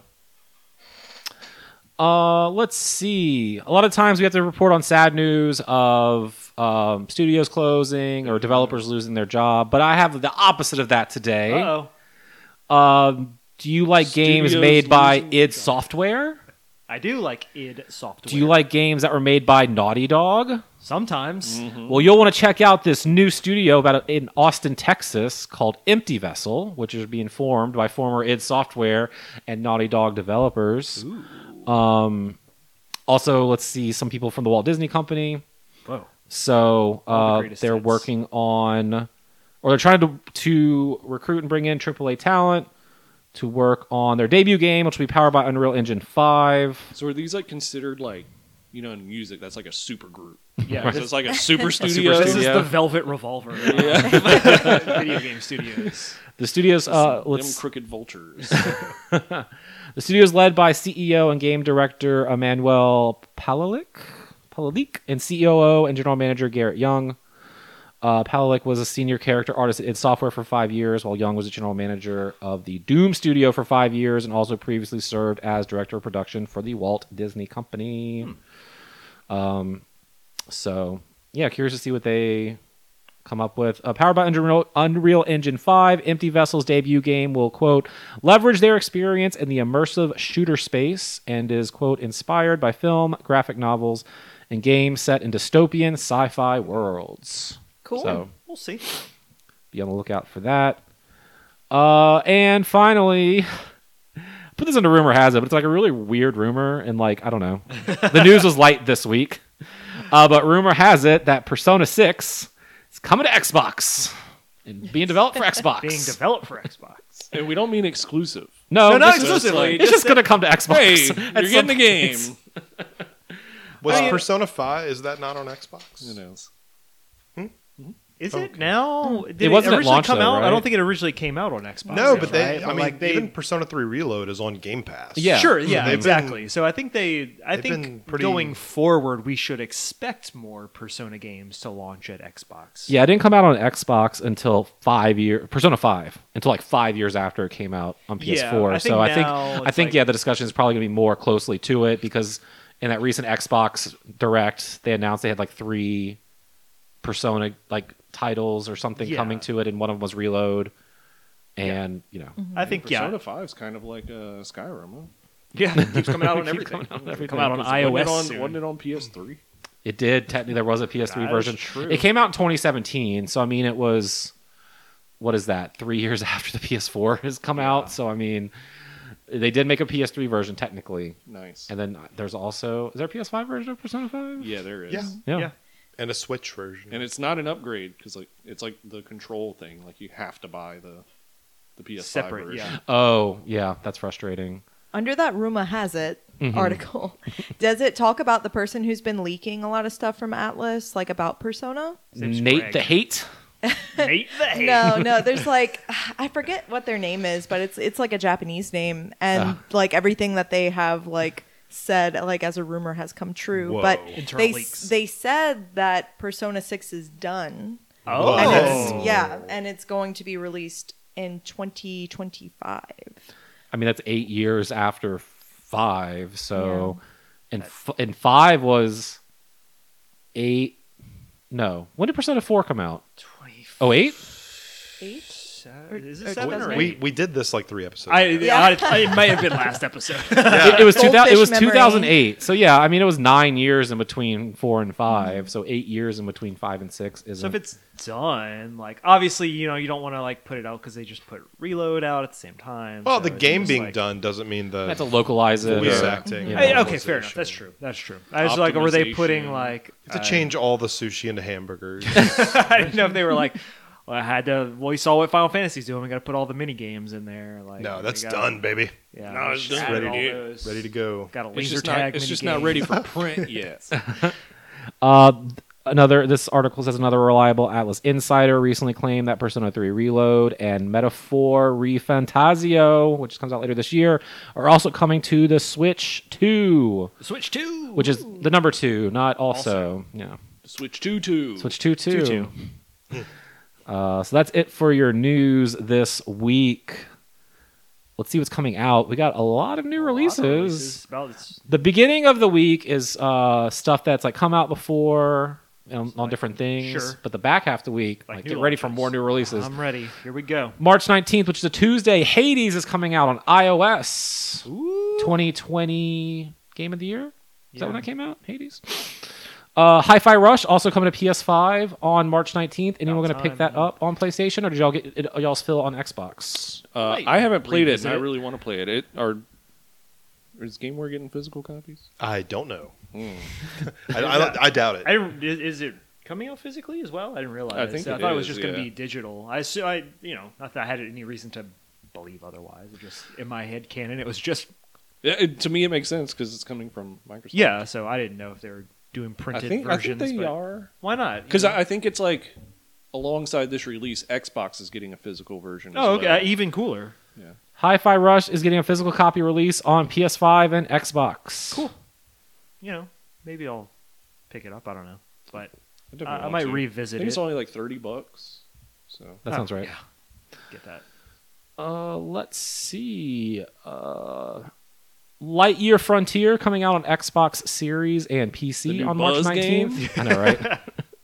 Uh, let's see. A lot of times we have to report on sad news of um, studios closing or developers losing their job, but I have the opposite of that today. Uh-oh. Um, do you like games Studios made by losing id jobs. Software? I do like id Software. Do you like games that were made by Naughty Dog? Sometimes. Well, you'll want to check out this new studio about in Austin, Texas, called Empty Vessel, which is being formed by former id Software and Naughty Dog developers. Um, also, let's see some people from the Walt Disney Company. Whoa. So All the uh, greatest they're hits. working on, or they're trying to to recruit and bring in triple A talent to work on their debut game, which will be powered by Unreal Engine five. so are these like considered like, you know, in music that's like a super group? Yeah, So this, it's like a super super studio. this is studio. the Velvet Revolver. Video game studios. The studio's uh, Them let's crooked vultures. The studio is led by C E O and game director Emmanuel Palalik, Palalik and C O O and general manager Garrett Young. Uh, Palalik was a senior character artist at id Software for five years, while Young was a general manager of the Doom Studio for five years and also previously served as director of production for the Walt Disney Company. Um, so, yeah, curious to see what they come up with. Uh, powered by Unreal, Unreal Engine five, Empty Vessel's debut game will, quote, leverage their experience in the immersive shooter space and is, quote, inspired by film, graphic novels, and games set in dystopian sci-fi worlds. Cool. So, We'll see. be on the lookout for that. Uh, and finally, put this into rumor has it, but it's like a really weird rumor, and like I don't know, the news was light this week. Uh, but rumor has it that Persona six is coming to Xbox and being developed for Xbox. Being developed for Xbox. And we don't mean exclusive. no, No, not this is- exclusively. It's just gonna come to Xbox. Hey, at you're some getting the point. game. Was I- Persona five? Is that not on Xbox? Who knows? Is Okay. it now? Did It wasn't at originally launch, come though, out? I right? don't think it originally came out on Xbox. No, yet, but they. right? I mean, like they, even Persona three Reload is on Game Pass. Yeah. Sure, yeah, they've exactly. been- so I think they, I they've been think pretty- going forward, we should expect more Persona games to launch at Xbox. Yeah, it didn't come out on Xbox until five year Persona five until like five years after it came out on P S four. Yeah, I think so I think now I it's think like- yeah, the discussion is probably going to be more closely to it because in that recent Xbox Direct, they announced they had like three Persona like titles or something Yeah. coming to it, and one of them was Reload. And you know, I think yeah, Persona five is kind of like uh, Skyrim. Huh? yeah, it keeps coming out on Keep everything. coming out on everything. Come out on Wasn't iOS it on, soon. wasn't it on P S three? it did technically there was a P S three That is version. true. It came out in twenty seventeen, so I mean it was what is that? three years after the P S four has come Yeah. out. So I mean, they did make a P S three version technically. Nice. And then there's also is there a P S five version of Persona five? Yeah, there is. Yeah. Yeah. Yeah. And a Switch version. And it's not an upgrade because like it's like the control thing. Like you have to buy the the P S five Separate, version. yeah. Oh, yeah, that's frustrating. Under that rumor has it Mhm. article, does it talk about the person who's been leaking a lot of stuff from Atlas, like about Persona? His name's Nate Greg. the Hate. Nate the Hate. No, no. There's like I forget what their name is, but it's it's like a Japanese name, and Ah. like everything that they have like said like as a rumor has come true. Whoa. But Internal they leaks. they said that Persona six is done, Oh, and Whoa. it's yeah, and it's going to be released in twenty twenty-five. I mean, that's eight years after five. So, and f- and five was eight. No, when did Persona four come out? twenty Oh, eight? Eight? seven. Is Or- it or seven or doesn't eight? We we did this like three episodes. I, ago. I, I, it might have been last episode. It, it was two thousand. It Goldfish was memory. two thousand eight. So yeah, I mean, it was nine years in between four and five. So eight years in between five and six is. So if it's done, like obviously, you know, you don't want to like put it out because they just put Reload out at the same time. Well, so the it game seems being like- done doesn't mean the have to localize it. voice or, acting. you know. Hey, okay, fair enough. Localization. That's true. That's true. I was like, were they putting Optimization. like to uh, change all the sushi into hamburgers. I didn't know if they were like, well, I had to. Well, you saw what Final Fantasy's doing. We got to put all the mini games in there. Like, no, we that's gotta- done, baby. Yeah, No, we it's just done. added Ready all to- those. Ready to go. Got a It's laser just tag. not. It's mini just game. not ready for print yet. Uh, another. This article says another reliable Atlas insider recently claimed that Persona three Reload and Metaphor ReFantazio, which comes out later this year, are also coming to the Switch two, Switch two, which is the number two, not also. Yeah, Switch two two. Switch two two. two two. Uh, so that's it for your news this week. Let's see what's coming out. We got a lot of new releases. About it's The beginning of the week is uh, stuff that's like come out before on, on different things. Sure. But the back half of the week, Like like, new get ready for launches. more new releases. I'm ready. Here we go. March nineteenth, which is a Tuesday, Hades is coming out on iOS. Ooh. twenty twenty Game of the Year? Is Yeah. that when that came out? Hades? Uh, Hi-Fi Rush also coming to P S five on March nineteenth. Anyone About going to pick time, that yeah. up on PlayStation, or did y'all get it, y'all's fill on Xbox? Uh, Wait, I haven't played it, revisit and I it. really want to play it. It are is GameWare getting physical copies? I don't know. Hmm. I, I, I doubt it. I didn't, is, is it coming out physically as well? I didn't realize. I think I it thought it was is, just going to yeah. be digital. I, assu- I, you know, not that I had any reason to believe otherwise. It just in my head canon, it was just Yeah, it, to me it makes sense because it's coming from Microsoft. yeah. So I didn't know if they were doing I printed think I versions. think they but are Why not? because You know? I, I think it's like alongside this release, Xbox is getting a physical version. oh, as okay, well. uh, even cooler. Yeah. Hi-Fi Rush is getting a physical copy release on P S five and Xbox. Cool. You know, maybe I'll pick it up. I don't know, but I, I, definitely I want might to. I revisit think it. it's only like thirty bucks. So That sounds right. Yeah, get that. Uh, let's see. Uh, Lightyear Frontier coming out on Xbox Series and P The C new on March Buzz nineteenth. game? I know, right?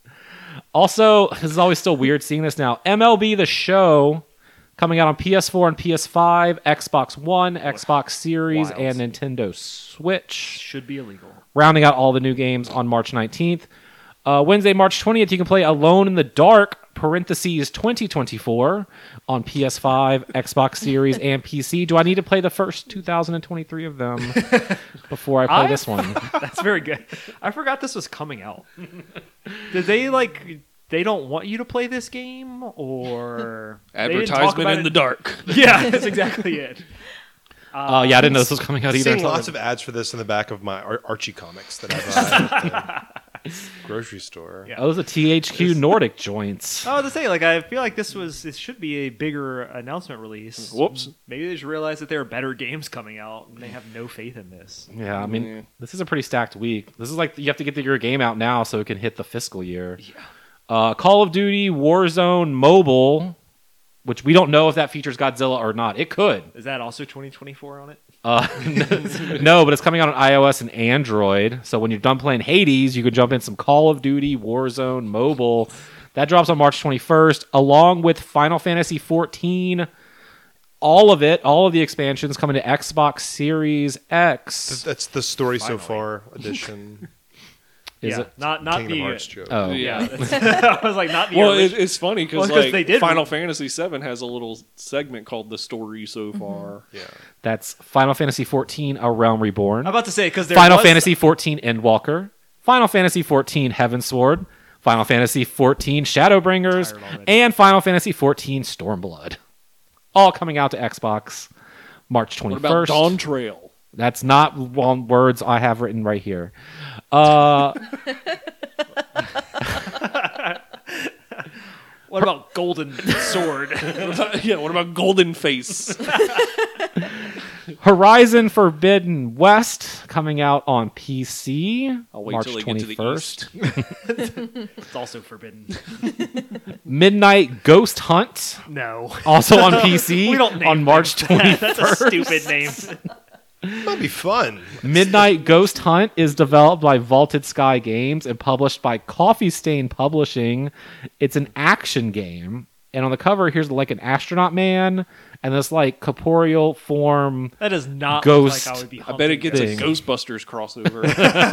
Also, this is always still weird seeing this now. M L B The Show coming out on P S four and P S five, Xbox One, Xbox Series, Wild. and Nintendo Switch. Should be illegal. Rounding out all the new games on March nineteenth. Uh, Wednesday, March twentieth, you can play Alone in the Dark, parentheses twenty twenty-four, on P S five, Xbox Series, and P C. Do I need to play the first two thousand twenty-three of them before I play I- this one? That's very good. I forgot this was coming out. Did they like? They don't want you to play this game, or they didn't talk advertisement about in it? the dark. Yeah, that's exactly it. Uh, yeah, I didn't know this was coming out either. Seeing lots of ads for this in the back of my Ar- Archie comics that I buy at the grocery store. Yeah. Oh, those are T H Q Nordic joints. I was to say, like, I feel like this was this should be a bigger announcement release. Whoops. Maybe they just realized that there are better games coming out, and they have no faith in this. Yeah, I mean, Yeah. this is a pretty stacked week. This is like you have to get your game out now so it can hit the fiscal year. Yeah. Uh, Call of Duty Warzone Mobile, which we don't know if that features Godzilla or not. It could. Is that also twenty twenty-four on it? Uh, no, but it's coming out on iOS and Android. So when you're done playing Hades, you can jump in some Call of Duty Warzone Mobile. That drops on March twenty-first, along with Final Fantasy fourteen. All of it, all of the expansions coming to Xbox Series X. That's the story so Finally. far edition. Is yeah, it? not not Kingdom the. Hearts joke. Oh, Yeah, that's- I was like, not the. Well, original- it, it's funny because Well, 'cause like they did- Final Fantasy seven has a little segment called "The Story So Far." Yeah. That's Final Fantasy fourteen: A Realm Reborn. I'm about to say because Final Fantasy fourteen: Endwalker. Final Fantasy fourteen: Heavensward. Final Fantasy fourteen: Shadowbringers. Tired already. And Final Fantasy fourteen: Stormblood. All coming out to Xbox March What about twenty-first. Dawn Trail? That's not one words I have written right here. Uh, What about Golden Sword? Yeah, what about Golden Face? Horizon Forbidden West coming out on P C I'll wait March till they get to the twenty-first. It's also forbidden. Midnight Ghost Hunt No, also on P C We don't name on March twenty-first. that's a stupid name. Might be fun. Midnight Ghost Hunt is developed by Vaulted Sky Games and published by Coffee Stain Publishing. It's an action game. and on the cover here's like an astronaut man and this like corporeal form. That does not Ghost. look like I would be. I bet it gets thing. a Ghostbusters crossover.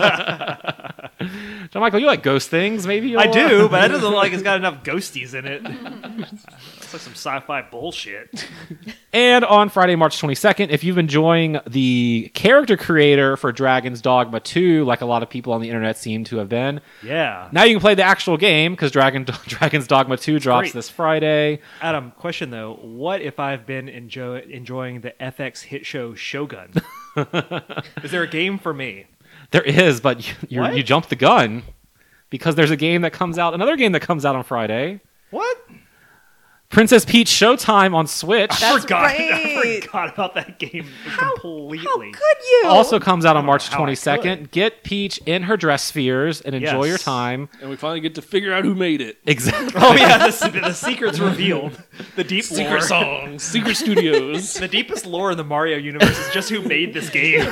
John Michael, you like ghost things? Maybe you'll, I do, uh, but that doesn't look like it's got enough ghosties in it. It's like some sci-fi bullshit. And on Friday, March twenty-second, if you've enjoying the character creator for Dragon's Dogma two, like a lot of people on the internet seem to have been, Yeah. now you can play the actual game because Dragon Dragon's Dogma two drops great. this Friday. Adam, question though: what if I've been enjoy- enjoying the F X hit show Shogun? Is there a game for me? There is, but you, you, What? you jumped the gun because there's a game that comes out, another game that comes out on Friday. What? Princess Peach Showtime on Switch. I That's forgot. I right. forgot about that game How, completely. how could you? Also comes out on know March how I twenty-second. Get Peach in her dress spheres and enjoy Yes. your time. And we finally get to figure out who made it. Exactly. Oh yeah, the, the secret's revealed. The deep Secret lore. songs, Secret Studios. The deepest lore in the Mario universe is just who made this game.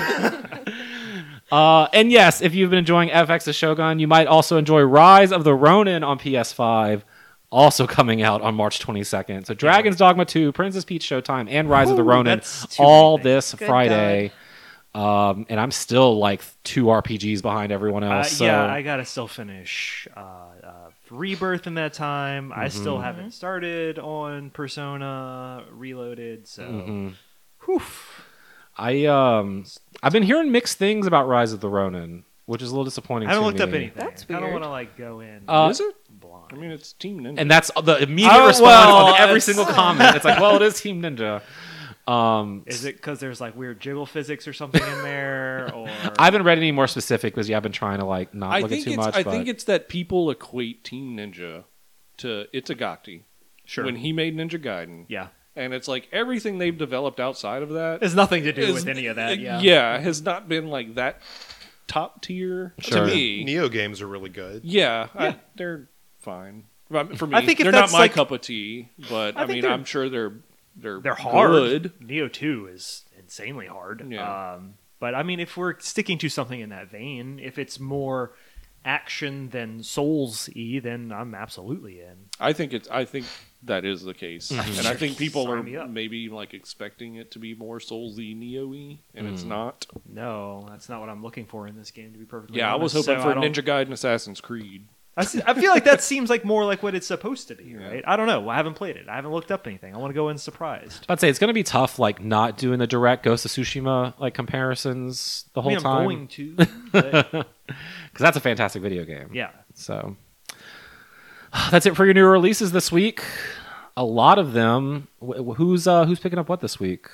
Uh, and yes, if you've been enjoying F X's Shogun, you might also enjoy Rise of the Ronin on P S five, also coming out on March twenty-second. So Dragon's Dogma two, Princess Peach Showtime, and Rise of the Ooh, Ronin that's too all many. this Good Friday. Um, and I'm still like two R P Gs behind everyone Uh, else. so Yeah, I gotta still finish uh, uh, Rebirth in that time. I Mm-hmm. still haven't started on Persona Reloaded, so Mhm. whew. I um I've been hearing mixed things about Rise of the Ronin, which is a little disappointing. I haven't to looked up me. anything. That's I don't weird. want to like go in Uh, Is it? blind. I mean, it's Team Ninja. And that's the immediate Oh, response well, on every it's- single comment. It's like, well, it is Team Ninja. Um, Is it because there's like weird jiggle physics or something in there, or I haven't read any more specific because yeah, I've been trying to like not I look at think too it's much. I but think it's that people equate Team Ninja to Itagaki sure? when he made Ninja Gaiden, yeah, and it's like everything they've developed outside of that there's nothing to do is- with any of that. Yeah, yeah, has not been like that top tier Sure. to me. Neo games are really good. Yeah, Yeah. I, they're fine. But For me, I think if they're not that's my like- cup of tea, but I I, think mean, they're- I'm sure they're they're they're hard. good. Neo two is insanely hard. Yeah. Um, but I mean, if we're sticking to something in that vein, if it's more action than Souls y, then I'm absolutely in. I think it's. I think that is the case, Mm-hmm. and I think people Sign are me up. maybe like expecting it to be more Soulsy, Neo-y, and it's Mm. not. No, that's not what I'm looking for in this game. To be perfectly Yeah, I was honest. hoping So for I don't- Ninja Gaiden Assassin's Creed. I, see, I feel like that seems like more like what it's supposed to be, Yeah. right? I don't know. I haven't played it. I haven't looked up anything. I want to go in surprised. I'd say it's gonna be tough, like not doing the direct Ghost of Tsushima like comparisons the I whole mean, I'm time going to, but because that's a fantastic video game. yeah. So that's it for your new releases this week. A lot of them. Wh- Who's uh, who's picking up what this week?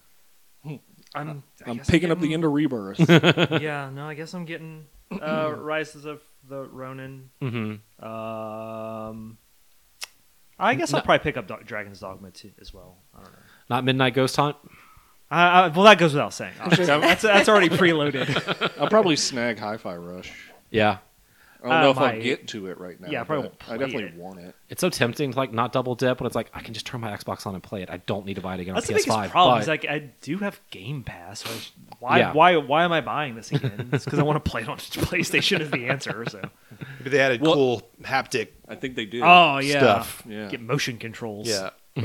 I'm, I I'm guess picking up the getting- end of Rebirth. Yeah, no, I guess I'm getting uh, Rises of the Ronin. Mm-hmm. Um, I guess I'll No. probably pick up Do- Dragon's Dogma too, as well. I don't know. Not Midnight Ghost Hunt. Uh, uh, well, that goes without saying. Obviously. that's that's already preloaded. I'll probably snag Hi-Fi Rush. Yeah, I don't Uh, know if my- I'll get to it right now. Yeah, I probably but won't I play definitely it. want it. it's so tempting to like not double dip, but it's like I can just turn my Xbox on and play it. I don't need to buy it again That's on the P S five. biggest problem. but- Is like I do have Game Pass. So I sh- why Yeah. why why am I buying this again? It's because I want to play it on PlayStation. Is the answer. So. Maybe they added Well- cool haptic. I think they did. Oh yeah. Stuff. Yeah. Get motion controls. Yeah.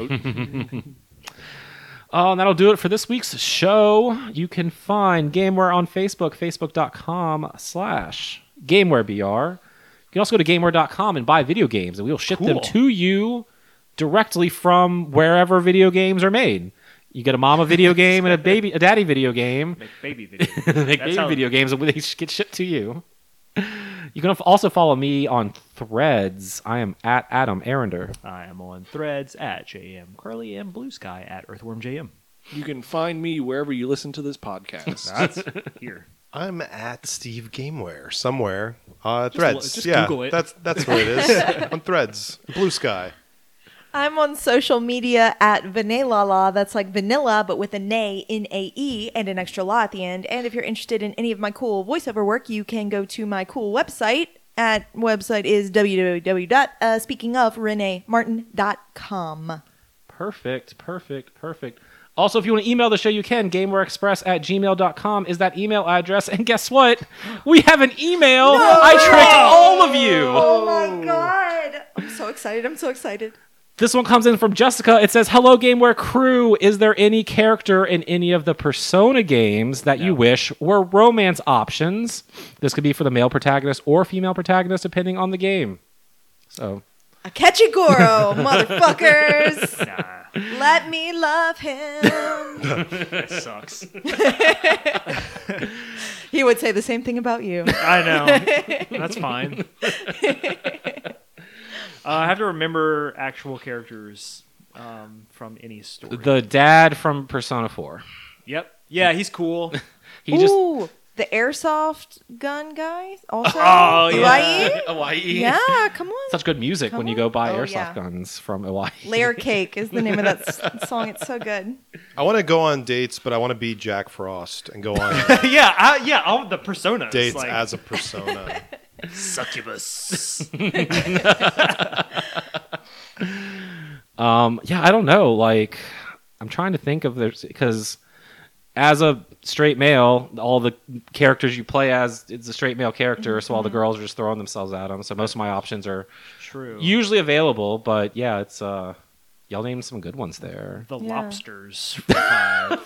Oh, and that'll do it for this week's show. You can find Gameware on Facebook, facebook.com slash GamewareBR. You can also go to gameware dot com and buy video games, and we'll ship them Cool. to you directly from wherever video games are made. You get a mama video game and a baby, a daddy video game. Make baby video. Make That's baby how- video games, and they get shipped to you. You can also follow me on Threads. I am at Adam Arender. I am on Threads at J M Carly and Blue Sky at Earthworm J M. You can find me wherever you listen to this podcast. That's here. I'm at Steve Gameware somewhere. Uh, lo- threads. just yeah, Google it. That's that's where it is. On Threads. Blue Sky. I'm on social media at Vanillala. That's like vanilla, but with a nay, N A E, and an extra la at the end. And if you're interested in any of my cool voiceover work, you can go to my cool website. At website is w w w dot speaking of renee martin dot com. Perfect, perfect, perfect. Also, if you want to email the show, you can. GamewareExpress at gmail dot com is that email address. And guess what? We have an email. I tricked all of you. Oh my god! I'm so excited. I'm so excited. This one comes in from Jessica. It says, "Hello, GameWare crew. Is there any character in any of the Persona games that you wish were romance options? This could be for the male protagonist or female protagonist, depending on the game." So, Akechigoro, motherfuckers. Nah, Let me love him. that sucks. He would say the same thing about you. I know. That's fine. Uh, I have to remember actual characters um, from any story. the dad from Persona four. Yep. Yeah, he's cool. He just Ooh, the airsoft gun guy also. Oh, Hawaii? Hawaii. Yeah, come on. Such good music Come when you on. go buy Oh, airsoft yeah. guns from Hawaii. Layer Cake is the name of that s- song. It's so good. I want to go on dates, but I want to be Jack Frost and go on yeah, I, yeah. All the personas. dates like, as a persona. succubus. Um, yeah, I don't know. Like, I'm trying to think of there's because as a straight male, all the characters you play as it's a straight male character, so all the girls are just throwing themselves at them. So most of my options are True. usually available, but yeah, it's uh, y'all named some good ones there. the Yeah. lobsters. For five.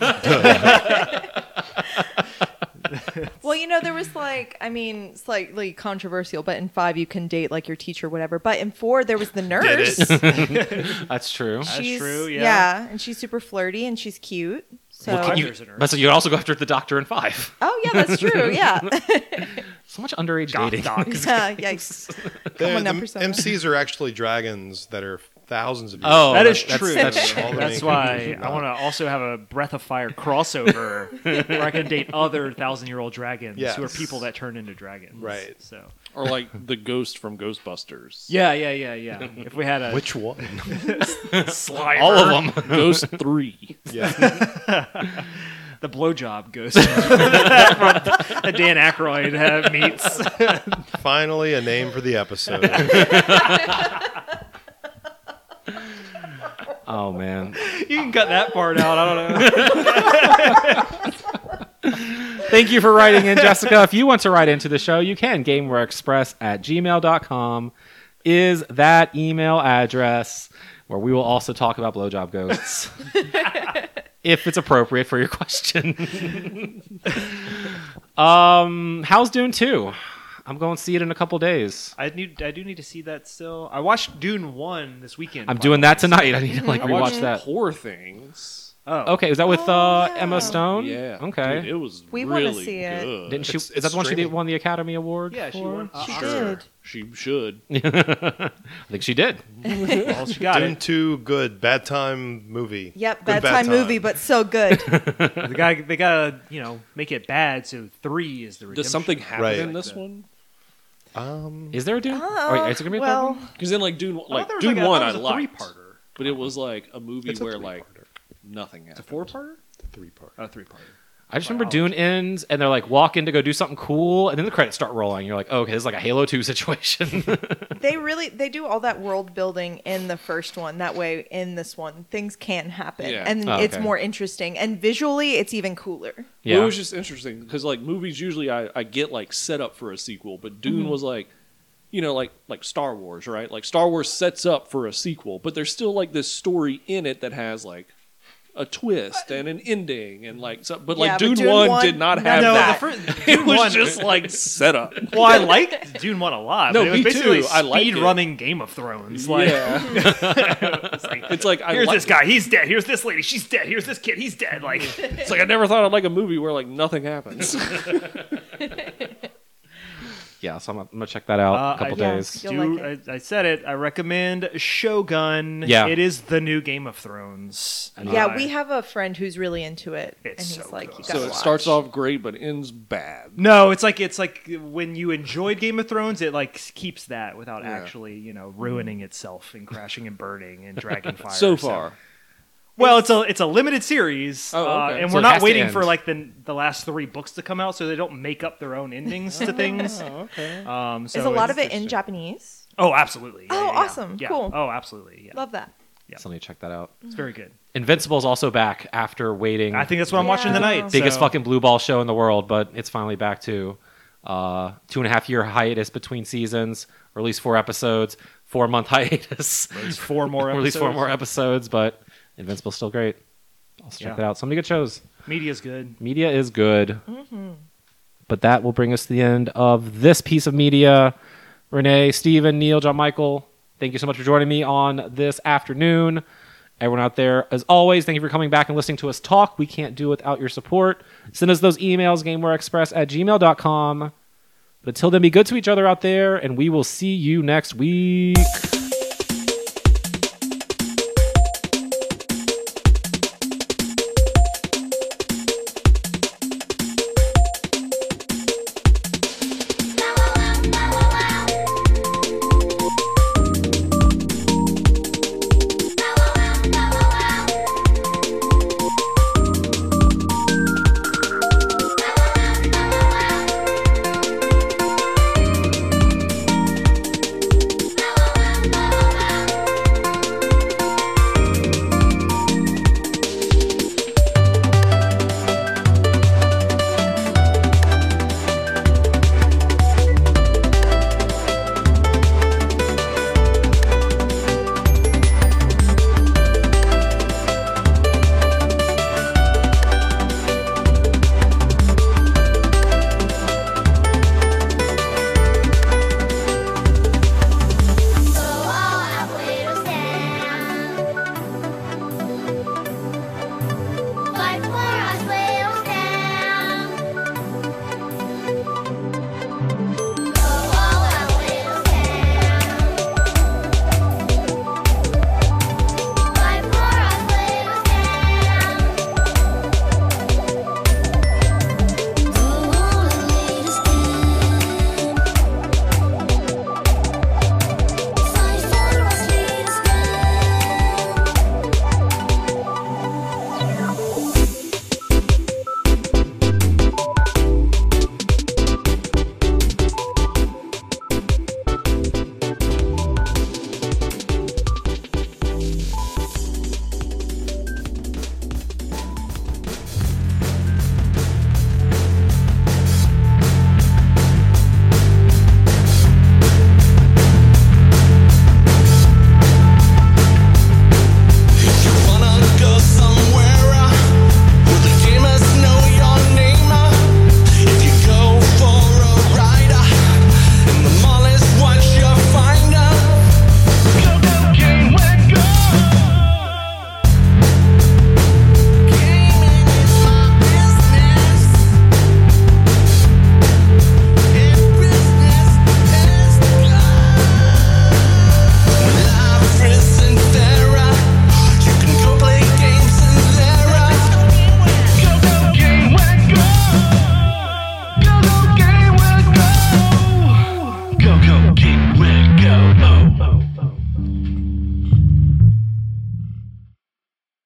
Well, you know, there was like, I mean, slightly controversial, but in five you can date like your teacher, whatever. But in four, there was the nurse. That's true. That's She's, true, yeah. and she's super flirty and she's cute. So, Well, you- you, but so you could also go after the doctor in five. oh yeah, that's true. Yeah, So much underage Goth dating. dogs. yeah, yikes. They're- on, now, the Persona. M Cs are actually dragons that are thousands of years Oh, old. That is that's- true. that's true. That's why I want to also have a Breath of Fire crossover where I can date other thousand-year-old dragons who are Yes. people that turn into dragons. Right. So. Or like the ghost from Ghostbusters. Yeah, yeah, yeah, yeah. If we had a Which one? Slimer, All of them. Ghost three. Yeah. the blowjob ghost that Dan Aykroyd uh, meets. Finally, a name for the episode. Oh man. You can cut that part out. I don't know. Thank you for writing in, Jessica. If you want to write into the show, you can. GameWareExpress at gmail dot com is that email address where we will also talk about blowjob ghosts. If it's appropriate for your question. um, how's Dune two? I'm going to see it in a couple days. I need. I do need to see that still. I watched Dune one this weekend. I'm doing that tonight. I need to like I rewatch watched that. Poor Things. Oh, Okay, is that with Oh, uh, yeah. Emma Stone? Yeah. Okay. Dude, it was We wanna really see it. good. Didn't she? It's- is that the one she did streaming. won the Academy Award? Yeah, she for? won. She Uh, did. She should. I think she did. Well, she got Dune it. two, good. Bad time movie. Yep, Good bad time movie, but so good. The guy. They gotta, you know, make it bad. So three is the redemption. Does something happen Right. in Like this the- one? Um, Is there a Dune? Oh, Wait, is it gonna be a third well, one? Because then, like Dune, I thought like there was Dune like a- one, I I thought it was a liked, three-parter. but it was like a movie it's a where like three-parter. nothing It's a happened. four-parter. Three-part. Oh, three-parter. I just remember Dune ends and they're like walk in to go do something cool, and then the credits start rolling. You're like, oh, okay, this is like a Halo two situation. they really they do all that world building in the first one. That way, in this one, things can happen, Yeah. and Oh, it's okay. more interesting. And visually, it's even cooler. yeah. Well, it was just interesting because like movies usually I, I get like set up for a sequel, but Dune was like, you know, like like Star Wars, right? Like Star Wars sets up for a sequel, but there's still like this story in it that has like a twist and an ending and like so, but like Yeah, but Dune, Dune one, one- did not no, have no, that. the first It Dune was one- just like set up. Well, I liked Dune one a lot. No, but it was me basically too. I like speed it. running Game of Thrones. Like, Yeah, it's like, it's like I here's like this guy, he's dead. Here's this lady, she's dead. Here's this kid, he's dead. Like, It's like I never thought I'd like a movie where like nothing happens. Yeah, so I'm, I'm gonna check that out Uh, a couple I- yeah. days. You'll do, like I, I said it. I recommend Shogun. Yeah. It is the new Game of Thrones. Yeah, Uh, we have a friend who's really into it, It's and he's so like, good. "You so gotta it watch." starts off great but ends bad. No, it's like it's like when you enjoyed Game of Thrones, it like keeps that without Yeah. actually, you know, ruining itself and crashing and burning and dragging fire. So far, Well, it's a it's a limited series, Oh, uh, okay. and So we're it has not to waiting end. for like the the last three books to come out, so they don't make up their own endings to things. Oh, okay. Um, so Is a lot it's- of it in Japanese? Oh, absolutely. Yeah, Oh, yeah, yeah. awesome. Yeah. Cool. Oh, absolutely. Yeah, Love that. So I need to check that out. it's very good. Invincible's also back after waiting. I think that's what I'm watching Yeah. tonight. biggest so- fucking blue ball show in the world, but it's finally back too. uh, two and a half year hiatus between seasons, or at least four episodes, four month hiatus, At least four more or episodes. at least four more episodes. But Invincible's still great. I'll check Yeah. that out. So many good shows. Media's good. Media is good. Mm-hmm. But that will bring us to the end of this piece of media. Renee, Steven, Neil, John Michael, thank you so much for joining me on this afternoon. Everyone out there, as always, thank you for coming back and listening to us talk. We can't do it without your support. Send us those emails, gamewareexpress at gmail dot com. But until then, be good to each other out there, and we will see you next week.